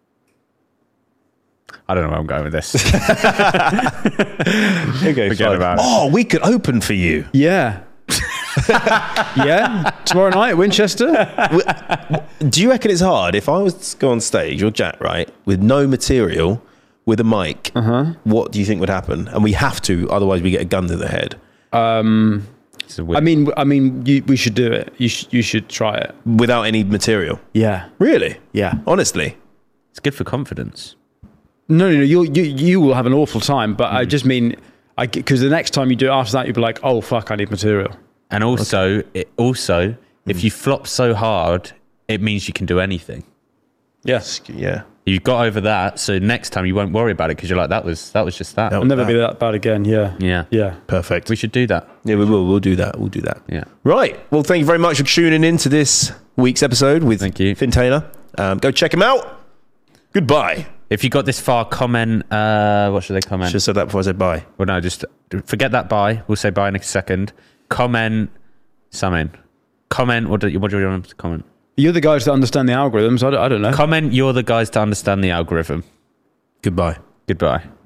I don't know where I'm going with this. Okay, Forget about it. Oh, we could open for you. Yeah. Yeah. Tomorrow night, Winchester. Do you reckon it's hard if I was to go on stage or Jack, right, with no material, with a mic? What do you think would happen? And we have to, otherwise we get a gun to the head. We should do it. You should try it. Without any material. Yeah. Really? Yeah. Honestly. It's good for confidence. No. You will have an awful time. But I just mean, because the next time you do it after that, you'll be like, oh fuck, I need material. And also, if you flop so hard, it means you can do anything. Yes. Yeah. You got over that, so next time you won't worry about it because you're like, that was just that. I'll never be that bad again. Yeah. Yeah. Yeah. Perfect. We should do that. Yeah, we will. We'll do that. We'll do that. Yeah. Right. Well, thank you very much for tuning in to this week's episode with Finn Taylor. Go check him out. Goodbye. If you got this far, comment. What should they comment? Should have said that before I said bye. Well, no, just forget that bye. We'll say bye in a second. Comment something. Comment. What do you want to comment? You're the guys that understand the algorithms. I don't know. Comment. You're the guys to understand the algorithm. Goodbye. Goodbye.